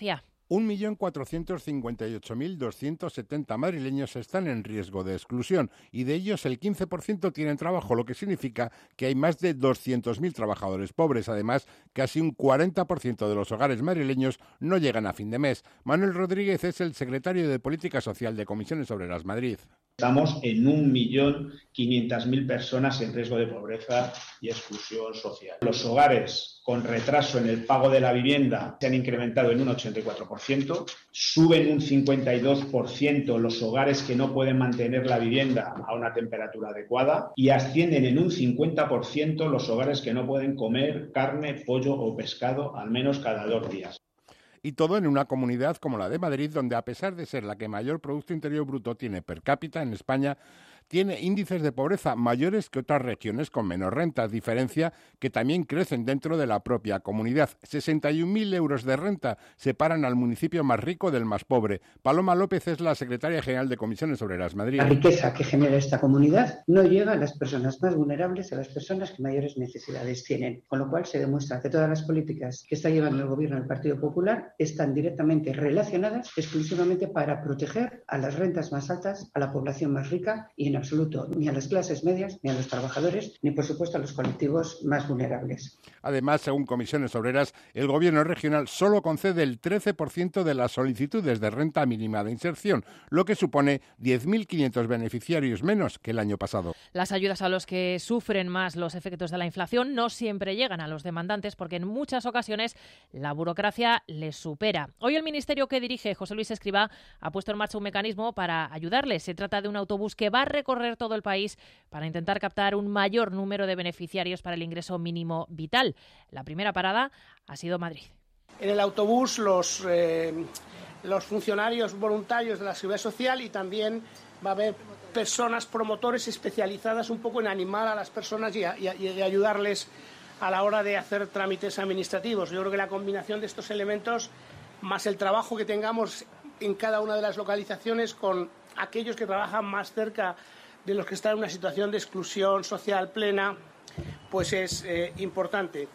un millón cuatrocientos cincuenta y ocho mil doscientos setenta madrileños están en riesgo de exclusión y de ellos el quince por ciento tienen trabajo, lo que significa que hay más de doscientos mil trabajadores pobres. Además, casi un cuarenta por ciento de los hogares madrileños no llegan a fin de mes. Manuel Rodríguez es el secretario de Política Social de Comisiones Obreras Madrid. Estamos en un millón quinientas mil personas en riesgo de pobreza y exclusión social. Los hogares con retraso en el pago de la vivienda se han incrementado en un ochenta y cuatro por ciento, suben un cincuenta y dos por ciento los hogares que no pueden mantener la vivienda a una temperatura adecuada y ascienden en un cincuenta por ciento los hogares que no pueden comer carne, pollo o pescado al menos cada dos días. Y todo en una comunidad como la de Madrid, donde a pesar de ser la que mayor Producto Interior Bruto tiene per cápita en España, tiene índices de pobreza mayores que otras regiones con menos rentas, diferencia que también crecen dentro de la propia comunidad. sesenta y un mil euros de renta separan al municipio más rico del más pobre. Paloma López es la secretaria general de Comisiones Obreras Madrid. La riqueza que genera esta comunidad no llega a las personas más vulnerables, a las personas que mayores necesidades tienen, con lo cual se demuestra que todas las políticas que está llevando el gobierno del Partido Popular están directamente relacionadas exclusivamente para proteger a las rentas más altas, a la población más rica y en absoluto ni a las clases medias, ni a los trabajadores, ni por supuesto a los colectivos más vulnerables. Además, según Comisiones Obreras, el gobierno regional solo concede el trece por ciento de las solicitudes de renta mínima de inserción, lo que supone diez mil quinientos beneficiarios menos que el año pasado. Las ayudas a los que sufren más los efectos de la inflación no siempre llegan a los demandantes porque en muchas ocasiones la burocracia les supera. Hoy el ministerio que dirige José Luis Escrivá ha puesto en marcha un mecanismo para ayudarles. Se trata de un autobús que va a recorrer todo el país para intentar captar un mayor número de beneficiarios para el ingreso mínimo vital. La primera parada ha sido Madrid. En el autobús los, eh, los funcionarios voluntarios de la Seguridad Social y también va a haber personas, promotores especializadas un poco en animar a las personas y, a, y, a, y ayudarles a la hora de hacer trámites administrativos. Yo creo que la combinación de estos elementos, más el trabajo que tengamos en cada una de las localizaciones con aquellos que trabajan más cerca de los que están en una situación de exclusión social plena, pues es eh, importante.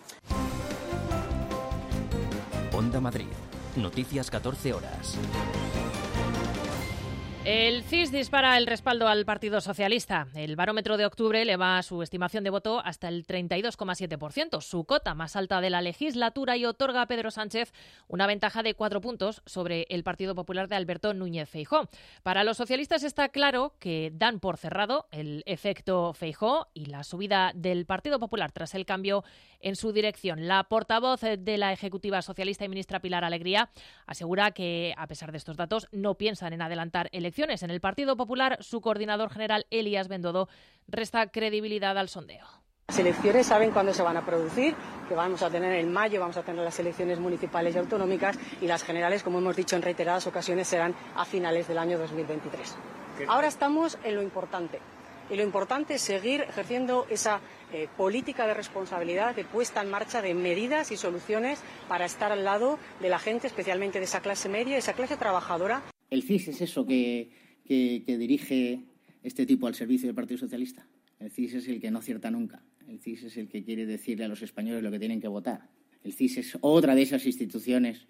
Onda Madrid. Noticias catorce horas. El C I S dispara el respaldo al Partido Socialista. El barómetro de octubre eleva su estimación de voto hasta el treinta y dos coma siete por ciento, su cota más alta de la legislatura, y otorga a Pedro Sánchez una ventaja de cuatro puntos sobre el Partido Popular de Alberto Núñez Feijóo. Para los socialistas está claro que dan por cerrado el efecto Feijóo y la subida del Partido Popular tras el cambio en su dirección. La portavoz de la Ejecutiva Socialista y ministra Pilar Alegría asegura que, a pesar de estos datos, no piensan en adelantar elecciones. En el Partido Popular, su coordinador general, Elías Bendodo, resta credibilidad al sondeo. Las elecciones saben cuándo se van a producir, que vamos a tener en mayo, vamos a tener las elecciones municipales y autonómicas, y las generales, como hemos dicho en reiteradas ocasiones, serán a finales del año dos mil veintitrés. Ahora estamos en lo importante. Y lo importante es seguir ejerciendo esa eh, política de responsabilidad, de puesta en marcha de medidas y soluciones para estar al lado de la gente, especialmente de esa clase media, de esa clase trabajadora. ¿El C I S es eso que, que, que dirige este tipo al servicio del Partido Socialista? El C I S es el que no acierta nunca. El C I S es el que quiere decirle a los españoles lo que tienen que votar. El C I S es otra de esas instituciones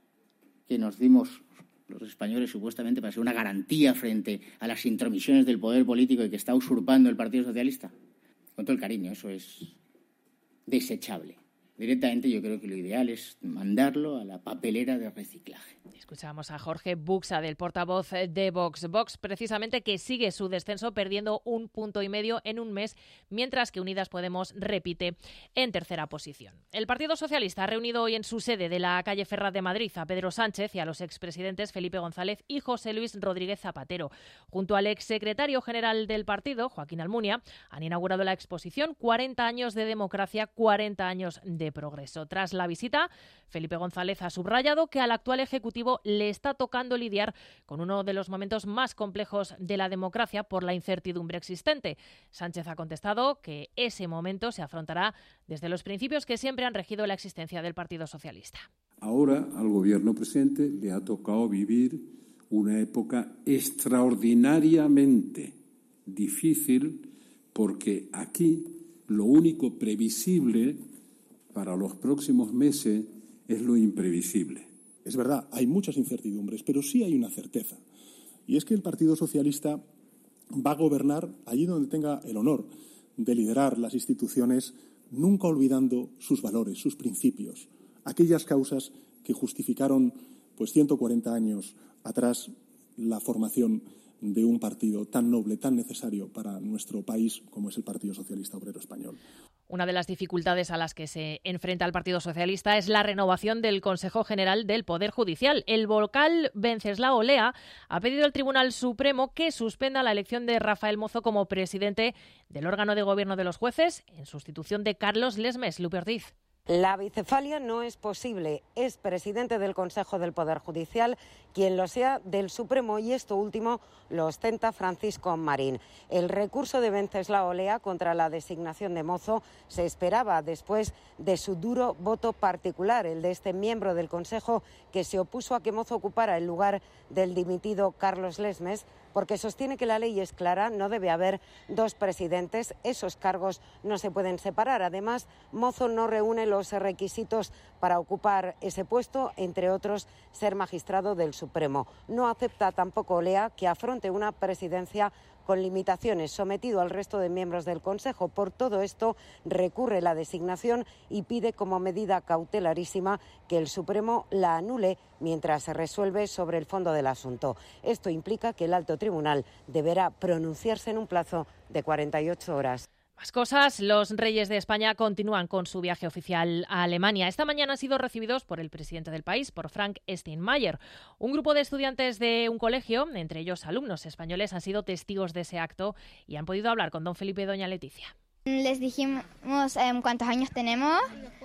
que nos dimos los españoles supuestamente para ser una garantía frente a las intromisiones del poder político y que está usurpando el Partido Socialista. Con todo el cariño, eso es desechable. Directamente yo creo que lo ideal es mandarlo a la papelera de reciclaje. Escuchamos a Jorge Buxa, del portavoz de Vox. Vox, precisamente, que sigue su descenso perdiendo un punto y medio en un mes, mientras que Unidas Podemos repite en tercera posición. El Partido Socialista ha reunido hoy en su sede de la calle Ferraz de Madrid a Pedro Sánchez y a los expresidentes Felipe González y José Luis Rodríguez Zapatero. Junto al exsecretario general del partido, Joaquín Almunia, han inaugurado la exposición cuarenta años de democracia, cuarenta años de progreso. Tras la visita, Felipe González ha subrayado que al actual Ejecutivo le está tocando lidiar con uno de los momentos más complejos de la democracia por la incertidumbre existente. Sánchez ha contestado que ese momento se afrontará desde los principios que siempre han regido la existencia del Partido Socialista. Ahora al Gobierno presente le ha tocado vivir una época extraordinariamente difícil, porque aquí lo único previsible para los próximos meses es lo imprevisible. Es verdad, hay muchas incertidumbres, pero sí hay una certeza. Y es que el Partido Socialista va a gobernar allí donde tenga el honor de liderar las instituciones, nunca olvidando sus valores, sus principios, aquellas causas que justificaron pues ciento cuarenta años atrás la formación de un partido tan noble, tan necesario para nuestro país como es el Partido Socialista Obrero Español. Una de las dificultades a las que se enfrenta el Partido Socialista es la renovación del Consejo General del Poder Judicial. El vocal Venceslao Olea ha pedido al Tribunal Supremo que suspenda la elección de Rafael Mozo como presidente del órgano de gobierno de los jueces en sustitución de Carlos Lesmes. Lupe Ortiz. La bicefalia no es posible. Es presidente del Consejo del Poder Judicial quien lo sea del Supremo, y esto último lo ostenta Francisco Marín. El recurso de Venceslao Olea contra la designación de Mozo se esperaba después de su duro voto particular, el de este miembro del Consejo que se opuso a que Mozo ocupara el lugar del dimitido Carlos Lesmes, porque sostiene que la ley es clara, no debe haber dos presidentes, esos cargos no se pueden separar. Además, Mozo no reúne los requisitos para ocupar ese puesto, entre otros, ser magistrado del Supremo. No acepta tampoco Olea que afronte una presidencia con limitaciones, sometido al resto de miembros del Consejo. Por todo esto, recurre la designación y pide como medida cautelarísima que el Supremo la anule mientras se resuelve sobre el fondo del asunto. Esto implica que el alto tribunal deberá pronunciarse en un plazo de cuarenta y ocho horas. Más cosas, los reyes de España continúan con su viaje oficial a Alemania. Esta mañana han sido recibidos por el presidente del país, por Frank Steinmeier. Un grupo de estudiantes de un colegio, entre ellos alumnos españoles, han sido testigos de ese acto y han podido hablar con don Felipe y doña Leticia. Les dijimos um, cuántos años tenemos,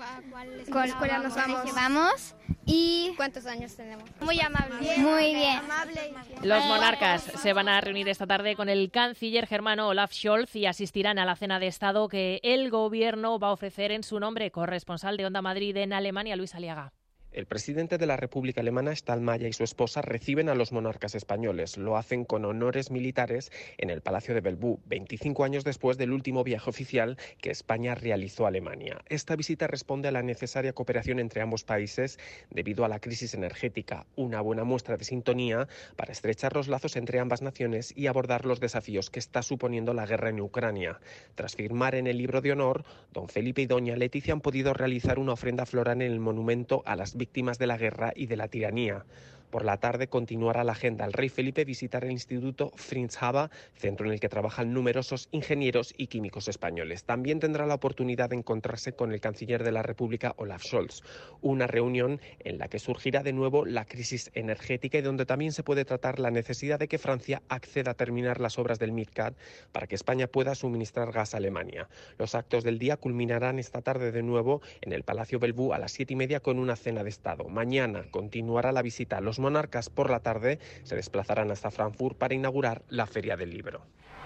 con escuela nos vamos, vamos y cuántos años tenemos. Muy amable. Muy bien. Los monarcas se van a reunir esta tarde con el canciller germano Olaf Scholz y asistirán a la cena de Estado que el gobierno va a ofrecer en su nombre. Corresponsal de Onda Madrid en Alemania, Luis Aliaga. El presidente de la República Alemana, Steinmeier, y su esposa reciben a los monarcas españoles. Lo hacen con honores militares en el Palacio de Bellevue, veinticinco años después del último viaje oficial que España realizó a Alemania. Esta visita responde a la necesaria cooperación entre ambos países debido a la crisis energética, una buena muestra de sintonía para estrechar los lazos entre ambas naciones y abordar los desafíos que está suponiendo la guerra en Ucrania. Tras firmar en el libro de honor, don Felipe y doña Leticia han podido realizar una ofrenda floral en el monumento a las víctimas de la guerra y de la tiranía. Por la tarde continuará la agenda. El rey Felipe visitará el Instituto Fritz Haber, centro en el que trabajan numerosos ingenieros y químicos españoles. También tendrá la oportunidad de encontrarse con el canciller de la República, Olaf Scholz, una reunión en la que surgirá de nuevo la crisis energética y donde también se puede tratar la necesidad de que Francia acceda a terminar las obras del MidCat para que España pueda suministrar gas a Alemania. Los actos del día culminarán esta tarde de nuevo en el Palacio Bellevue a las siete y media con una cena de Estado. Mañana continuará la visita a los monarcas. Por la tarde se desplazarán hasta Frankfurt para inaugurar la Feria del Libro.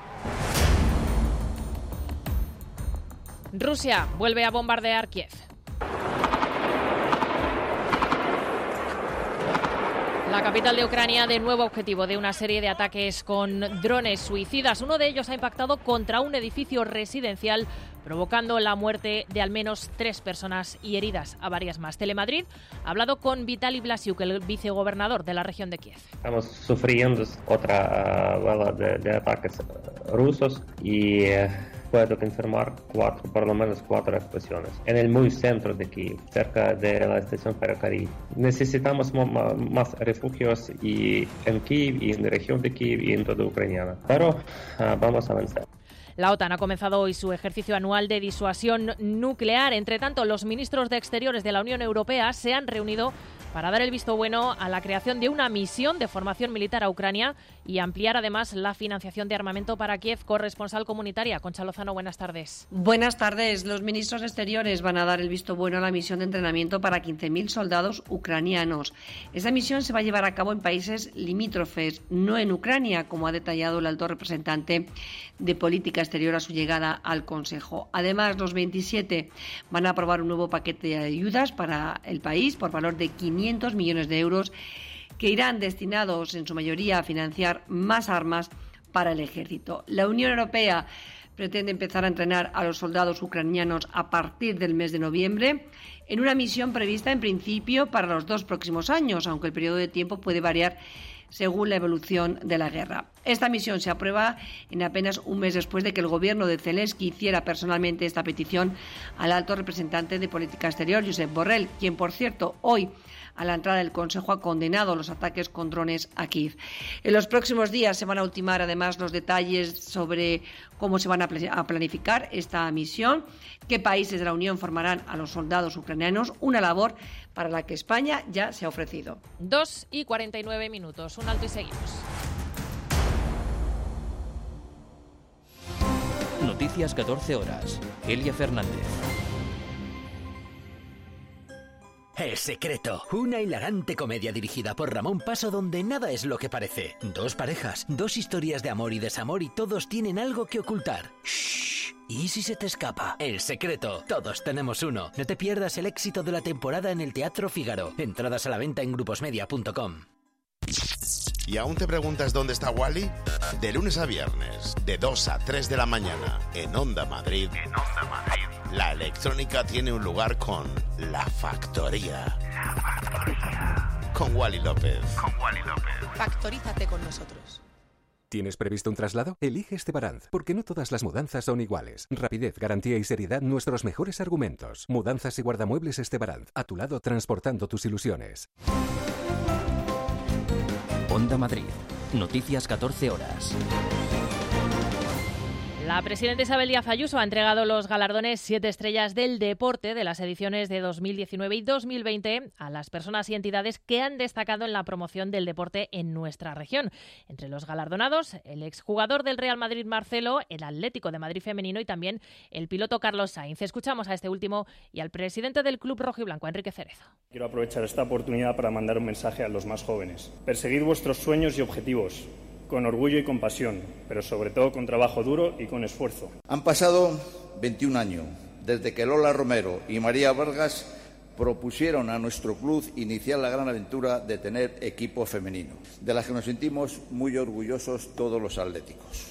Rusia vuelve a bombardear Kiev. La capital de Ucrania, de nuevo objetivo de una serie de ataques con drones suicidas. Uno de ellos ha impactado contra un edificio residencial, provocando la muerte de al menos tres personas y heridas a varias más. Telemadrid ha hablado con Vitaly Blasiuk, el vicegobernador de la región de Kiev. Estamos sufriendo otra ola de, de ataques rusos y eh, puedo confirmar cuatro, por lo menos cuatro explosiones en el muy centro de Kiev, cerca de la estación ferrocarril. Necesitamos más refugios y en Kiev y en la región de Kiev y en toda Ucrania, pero uh, vamos a avanzar. La OTAN ha comenzado hoy su ejercicio anual de disuasión nuclear. Entre tanto, los ministros de Exteriores de la Unión Europea se han reunido para dar el visto bueno a la creación de una misión de formación militar a Ucrania y ampliar además la financiación de armamento para Kiev. Corresponsal comunitaria, Concha Lozano, buenas tardes. Buenas tardes. Los ministros de Exteriores van a dar el visto bueno a la misión de entrenamiento para quince mil soldados ucranianos. Esa misión se va a llevar a cabo en países limítrofes, no en Ucrania, como ha detallado el alto representante de política exterior a su llegada al Consejo. Además, los veintisiete van a aprobar un nuevo paquete de ayudas para el país por valor de quinientos millones de euros que irán destinados en su mayoría a financiar más armas para el ejército. La Unión Europea pretende empezar a entrenar a los soldados ucranianos a partir del mes de noviembre, en una misión prevista en principio para los dos próximos años, aunque el periodo de tiempo puede variar según la evolución de la guerra. Esta misión se aprueba en apenas un mes después de que el gobierno de Zelensky hiciera personalmente esta petición al alto representante de Política Exterior, Josep Borrell, quien, por cierto, hoy, a la entrada del Consejo, ha condenado los ataques con drones a Kiev. En los próximos días se van a ultimar, además, los detalles sobre cómo se van a planificar esta misión, qué países de la Unión formarán a los soldados ucranianos, una labor para la que España ya se ha ofrecido. dos y cuarenta y nueve minutos. Un alto y seguimos. Noticias catorce horas. Elia Fernández. El secreto, una hilarante comedia dirigida por Ramón Paso donde nada es lo que parece. Dos parejas, dos historias de amor y desamor y todos tienen algo que ocultar. Shh. ¿Y si se te escapa? El secreto, todos tenemos uno. No te pierdas el éxito de la temporada en el Teatro Fígaro. Entradas a la venta en gruposmedia punto com. ¿Y aún te preguntas dónde está Wally? De lunes a viernes, de dos a tres de la mañana, en Onda Madrid. En Onda Madrid. La electrónica tiene un lugar con La Factoría. La Factoría. Con Wally López. Con Wally López. Factorízate con nosotros. ¿Tienes previsto un traslado? Elige Estebaranz, porque no todas las mudanzas son iguales. Rapidez, garantía y seriedad, nuestros mejores argumentos. Mudanzas y guardamuebles Estebaranz, a tu lado transportando tus ilusiones. Onda Madrid. Noticias catorce horas. La presidenta Isabel Díaz Ayuso ha entregado los galardones Siete Estrellas del Deporte de las ediciones de dos mil diecinueve y dos mil veinte a las personas y entidades que han destacado en la promoción del deporte en nuestra región. Entre los galardonados, el exjugador del Real Madrid Marcelo, el Atlético de Madrid femenino y también el piloto Carlos Sainz. Escuchamos a este último y al presidente del Club Rojiblanco, Enrique Cerezo. Quiero aprovechar esta oportunidad para mandar un mensaje a los más jóvenes. Perseguid vuestros sueños y objetivos, con orgullo y con pasión, pero sobre todo con trabajo duro y con esfuerzo. Han pasado veintiún años desde que Lola Romero y María Vargas propusieron a nuestro club iniciar la gran aventura de tener equipo femenino, de la que nos sentimos muy orgullosos todos los atléticos.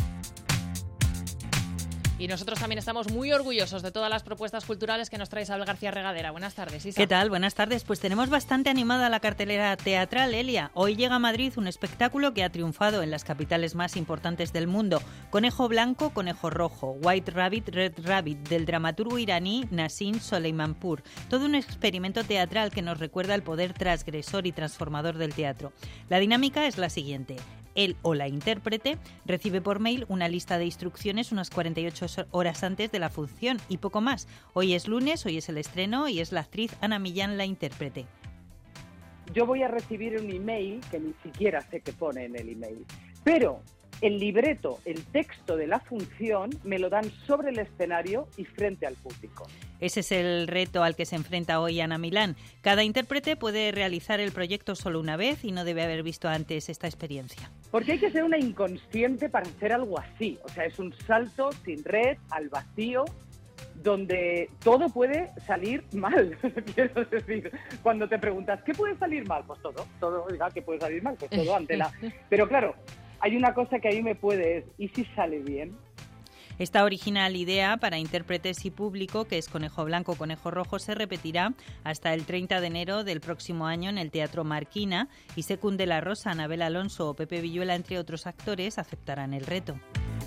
Y nosotros también estamos muy orgullosos de todas las propuestas culturales que nos trae Isabel García Regadera. Buenas tardes, Isa. ¿Qué tal? Buenas tardes. Pues tenemos bastante animada la cartelera teatral, Elia. Hoy llega a Madrid un espectáculo que ha triunfado en las capitales más importantes del mundo. Conejo Blanco, Conejo Rojo, White Rabbit, Red Rabbit, del dramaturgo iraní Nassim Soleimanpour. Todo un experimento teatral que nos recuerda el poder transgresor y transformador del teatro. La dinámica es la siguiente. Él o la intérprete recibe por mail una lista de instrucciones unas cuarenta y ocho horas antes de la función y poco más. Hoy es lunes, hoy es el estreno y es la actriz Ana Millán la intérprete. Yo voy a recibir un email que ni siquiera sé qué pone en el email, pero el libreto, el texto de la función me lo dan sobre el escenario y frente al público. Ese es el reto al que se enfrenta hoy Ana Millán. Cada intérprete puede realizar el proyecto solo una vez y no debe haber visto antes esta experiencia. Porque hay que ser una inconsciente para hacer algo así. O sea, es un salto sin red, al vacío, donde todo puede salir mal. Quiero decir, cuando te preguntas, ¿qué puede salir mal? Pues todo, todo, diga, ¿qué puede salir mal? Pues todo ante la... Pero claro, hay una cosa que a mí me puede, es, ¿y si sale bien? Esta original idea para intérpretes y público, que es Conejo Blanco, Conejo Rojo, se repetirá hasta el treinta de enero del próximo año en el Teatro Marquina y Secund de la Rosa, Anabel Alonso o Pepe Villuela, entre otros actores, aceptarán el reto.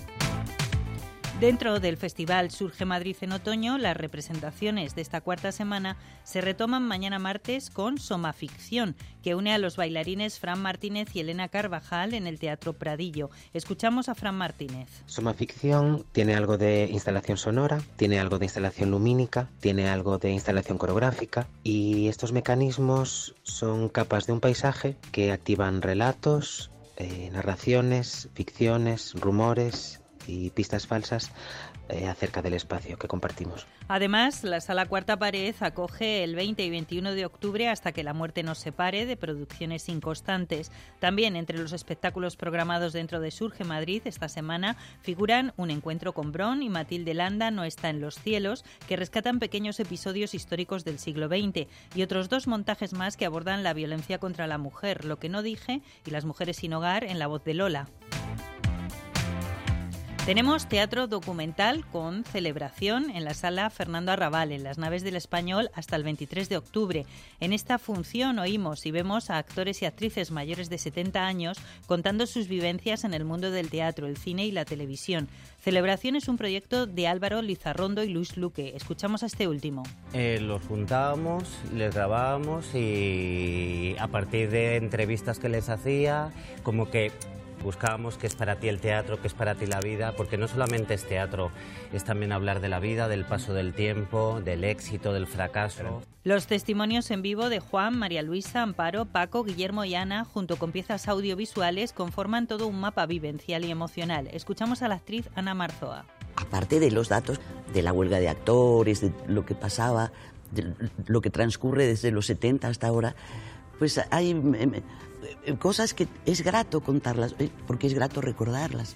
Dentro del Festival Surge Madrid en otoño, las representaciones de esta cuarta semana se retoman mañana martes con Somaficción, que une a los bailarines Fran Martínez y Elena Carvajal en el Teatro Pradillo. Escuchamos a Fran Martínez. Somaficción tiene algo de instalación sonora, tiene algo de instalación lumínica, tiene algo de instalación coreográfica y estos mecanismos son capas de un paisaje que activan relatos, eh, narraciones, ficciones, rumores y pistas falsas eh, acerca del espacio que compartimos. Además, la Sala Cuarta Pared acoge el veinte y veintiuno de octubre Hasta que la muerte nos separe, de producciones inconstantes. También entre los espectáculos programados dentro de Surge Madrid esta semana figuran Un encuentro con Bron y Matilde Landa no está en los cielos, que rescatan pequeños episodios históricos del siglo veinte, y otros dos montajes más que abordan la violencia contra la mujer, Lo que no dije y Las mujeres sin hogar, en la voz de Lola. Tenemos teatro documental con celebración en la sala Fernando Arrabal, en las Naves del Español, hasta el veintitrés de octubre. En esta función oímos y vemos a actores y actrices mayores de setenta años contando sus vivencias en el mundo del teatro, el cine y la televisión. Celebración es un proyecto de Álvaro Lizarrondo y Luis Luque. Escuchamos a este último. Eh, los juntábamos, les grabábamos y a partir de entrevistas que les hacía, como que buscábamos qué es para ti el teatro, qué es para ti la vida, porque no solamente es teatro, es también hablar de la vida, del paso del tiempo, del éxito, del fracaso. Los testimonios en vivo de Juan, María Luisa, Amparo, Paco, Guillermo y Ana, junto con piezas audiovisuales, conforman todo un mapa vivencial y emocional. Escuchamos a la actriz Ana Marzoa. Aparte de los datos de la huelga de actores, de lo que pasaba, de lo que transcurre desde los setenta hasta ahora, pues hay eh, cosas que es grato contarlas, eh, porque es grato recordarlas.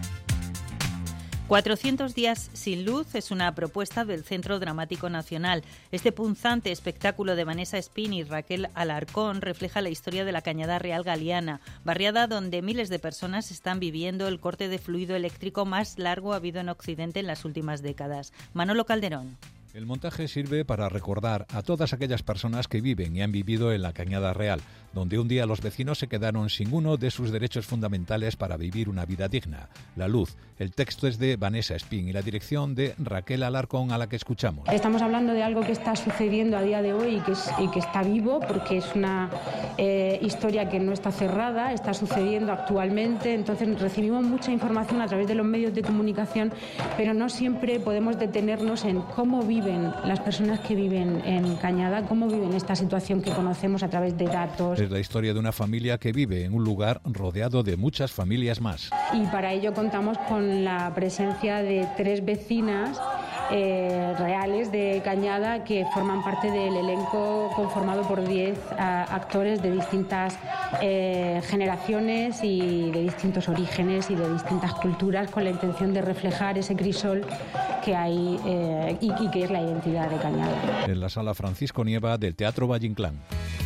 cuatrocientos días sin luz es una propuesta del Centro Dramático Nacional. Este punzante espectáculo de Vanessa Espín y Raquel Alarcón refleja la historia de la Cañada Real Galiana, barriada donde miles de personas están viviendo el corte de fluido eléctrico más largo habido en Occidente en las últimas décadas. Manolo Calderón. El montaje sirve para recordar a todas aquellas personas que viven y han vivido en la Cañada Real, donde un día los vecinos se quedaron sin uno de sus derechos fundamentales para vivir una vida digna, la luz. El texto es de Vanessa Espín y la dirección de Raquel Alarcón, a la que escuchamos. Estamos hablando de algo que está sucediendo a día de hoy y que, es, y que está vivo, porque es una eh, historia que no está cerrada, está sucediendo actualmente. Entonces recibimos mucha información a través de los medios de comunicación, pero no siempre podemos detenernos en cómo viven las personas que viven en Cañada, cómo viven esta situación que conocemos a través de datos. Es la historia de una familia que vive en un lugar rodeado de muchas familias más. Y para ello contamos con la presencia de tres vecinas eh, reales de Cañada que forman parte del elenco conformado por diez uh, actores de distintas eh, generaciones y de distintos orígenes y de distintas culturas, con la intención de reflejar ese crisol que hay eh, y, y que es la identidad de Cañada. En la sala Francisco Nieva del Teatro Valle Inclán.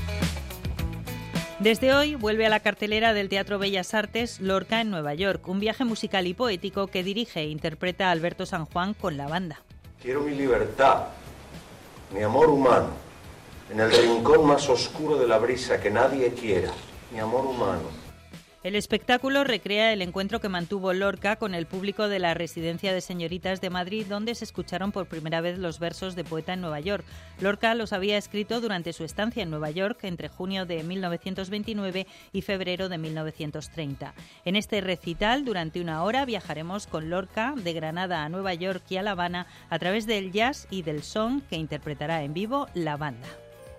Desde hoy vuelve a la cartelera del Teatro Bellas Artes Lorca en Nueva York, un viaje musical y poético que dirige e interpreta Alberto San Juan con la banda. Quiero mi libertad, mi amor humano, en el rincón más oscuro de la brisa que nadie quiera, mi amor humano. El espectáculo recrea el encuentro que mantuvo Lorca con el público de la Residencia de Señoritas de Madrid, donde se escucharon por primera vez los versos de Poeta en Nueva York. Lorca los había escrito durante su estancia en Nueva York entre junio de mil novecientos veintinueve y febrero de mil novecientos treinta. En este recital, durante una hora, viajaremos con Lorca de Granada a Nueva York y a La Habana a través del jazz y del son que interpretará en vivo la banda.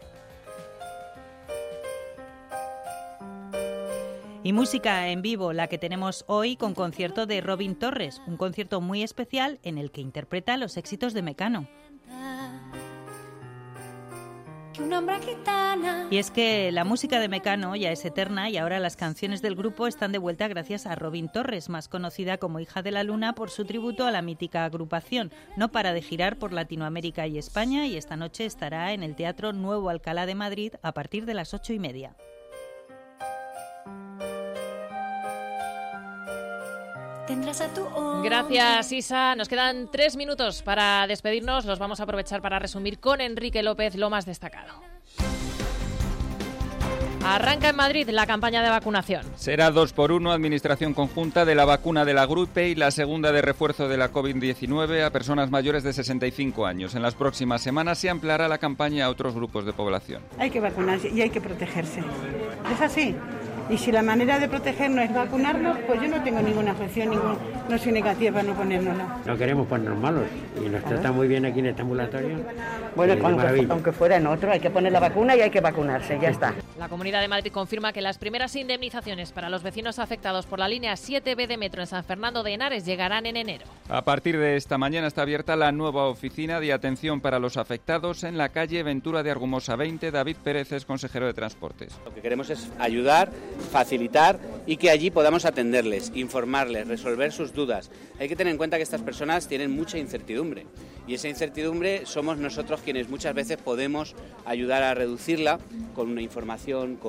Y música en vivo, la que tenemos hoy con concierto de Robin Torres, un concierto muy especial en el que interpreta los éxitos de Mecano. Y es que la música de Mecano ya es eterna y ahora las canciones del grupo están de vuelta gracias a Robin Torres, más conocida como Hija de la Luna por su tributo a la mítica agrupación. No para de girar por Latinoamérica y España y esta noche estará en el Teatro Nuevo Alcalá de Madrid a partir de las ocho y media. Gracias, Isa. Nos quedan tres minutos para despedirnos. Los vamos a aprovechar para resumir con Enrique López lo más destacado. Arranca en Madrid la campaña de vacunación. Será dos por uno, administración conjunta de la vacuna de la gripe y la segunda de refuerzo de la covid diecinueve a personas mayores de sesenta y cinco años. En las próximas semanas se ampliará la campaña a otros grupos de población. Hay que vacunarse y hay que protegerse. Es así. Y si la manera de protegernos es vacunarnos, pues yo no tengo ninguna objeción, ningún, no soy negativa para no ponérnosla. No queremos ponernos malos y nos tratan muy bien aquí en este ambulatorio. Bueno, aunque, aunque fuera en otro, hay que poner la vacuna y hay que vacunarse, ya está. La Comunidad de Madrid confirma que las primeras indemnizaciones para los vecinos afectados por la línea siete B de metro en San Fernando de Henares llegarán en enero. A partir de esta mañana está abierta la nueva oficina de atención para los afectados en la calle Ventura de Argumosa veinte. David Pérez es consejero de Transportes. Lo que queremos es ayudar, facilitar y que allí podamos atenderles, informarles, resolver sus dudas. Hay que tener en cuenta que estas personas tienen mucha incertidumbre y esa incertidumbre somos nosotros quienes muchas veces podemos ayudar a reducirla con una información, con,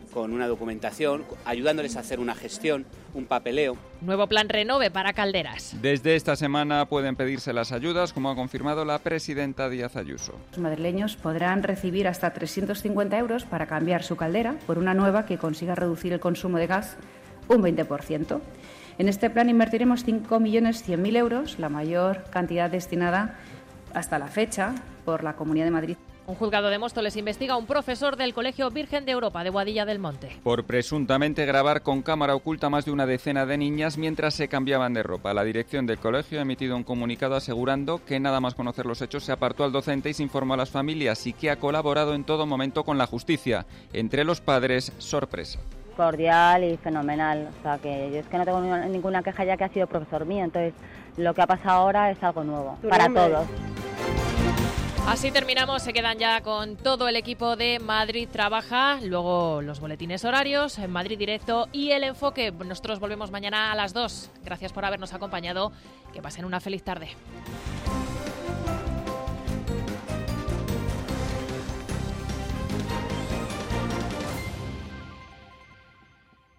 con una documentación, ayudándoles a hacer una gestión, un papeleo. Nuevo plan Renove para Calderas. Desde esta semana pueden pedirse las ayudas, como ha confirmado la presidenta Díaz Ayuso. Los madrileños podrán recibir hasta trescientos cincuenta euros para cambiar su caldera por una nueva que consiga reducir el consumo de gas un veinte por ciento. En este plan invertiremos cinco millones cien mil euros, la mayor cantidad destinada hasta la fecha por la Comunidad de Madrid. Un juzgado de Móstoles investiga a un profesor del Colegio Virgen de Europa de Boadilla del Monte. Por presuntamente grabar con cámara oculta más de una decena de niñas mientras se cambiaban de ropa. La dirección del colegio ha emitido un comunicado asegurando que nada más conocer los hechos se apartó al docente y se informó a las familias y que ha colaborado en todo momento con la justicia. Entre los padres, sorpresa. Cordial y fenomenal, o sea que yo es que no tengo ninguna queja ya que ha sido profesor mío, entonces lo que ha pasado ahora es algo nuevo para todos. Así terminamos, se quedan ya con todo el equipo de Madrid Trabaja, luego los boletines horarios, en Madrid Directo y El Enfoque. Nosotros volvemos mañana a las dos. Gracias por habernos acompañado, que pasen una feliz tarde.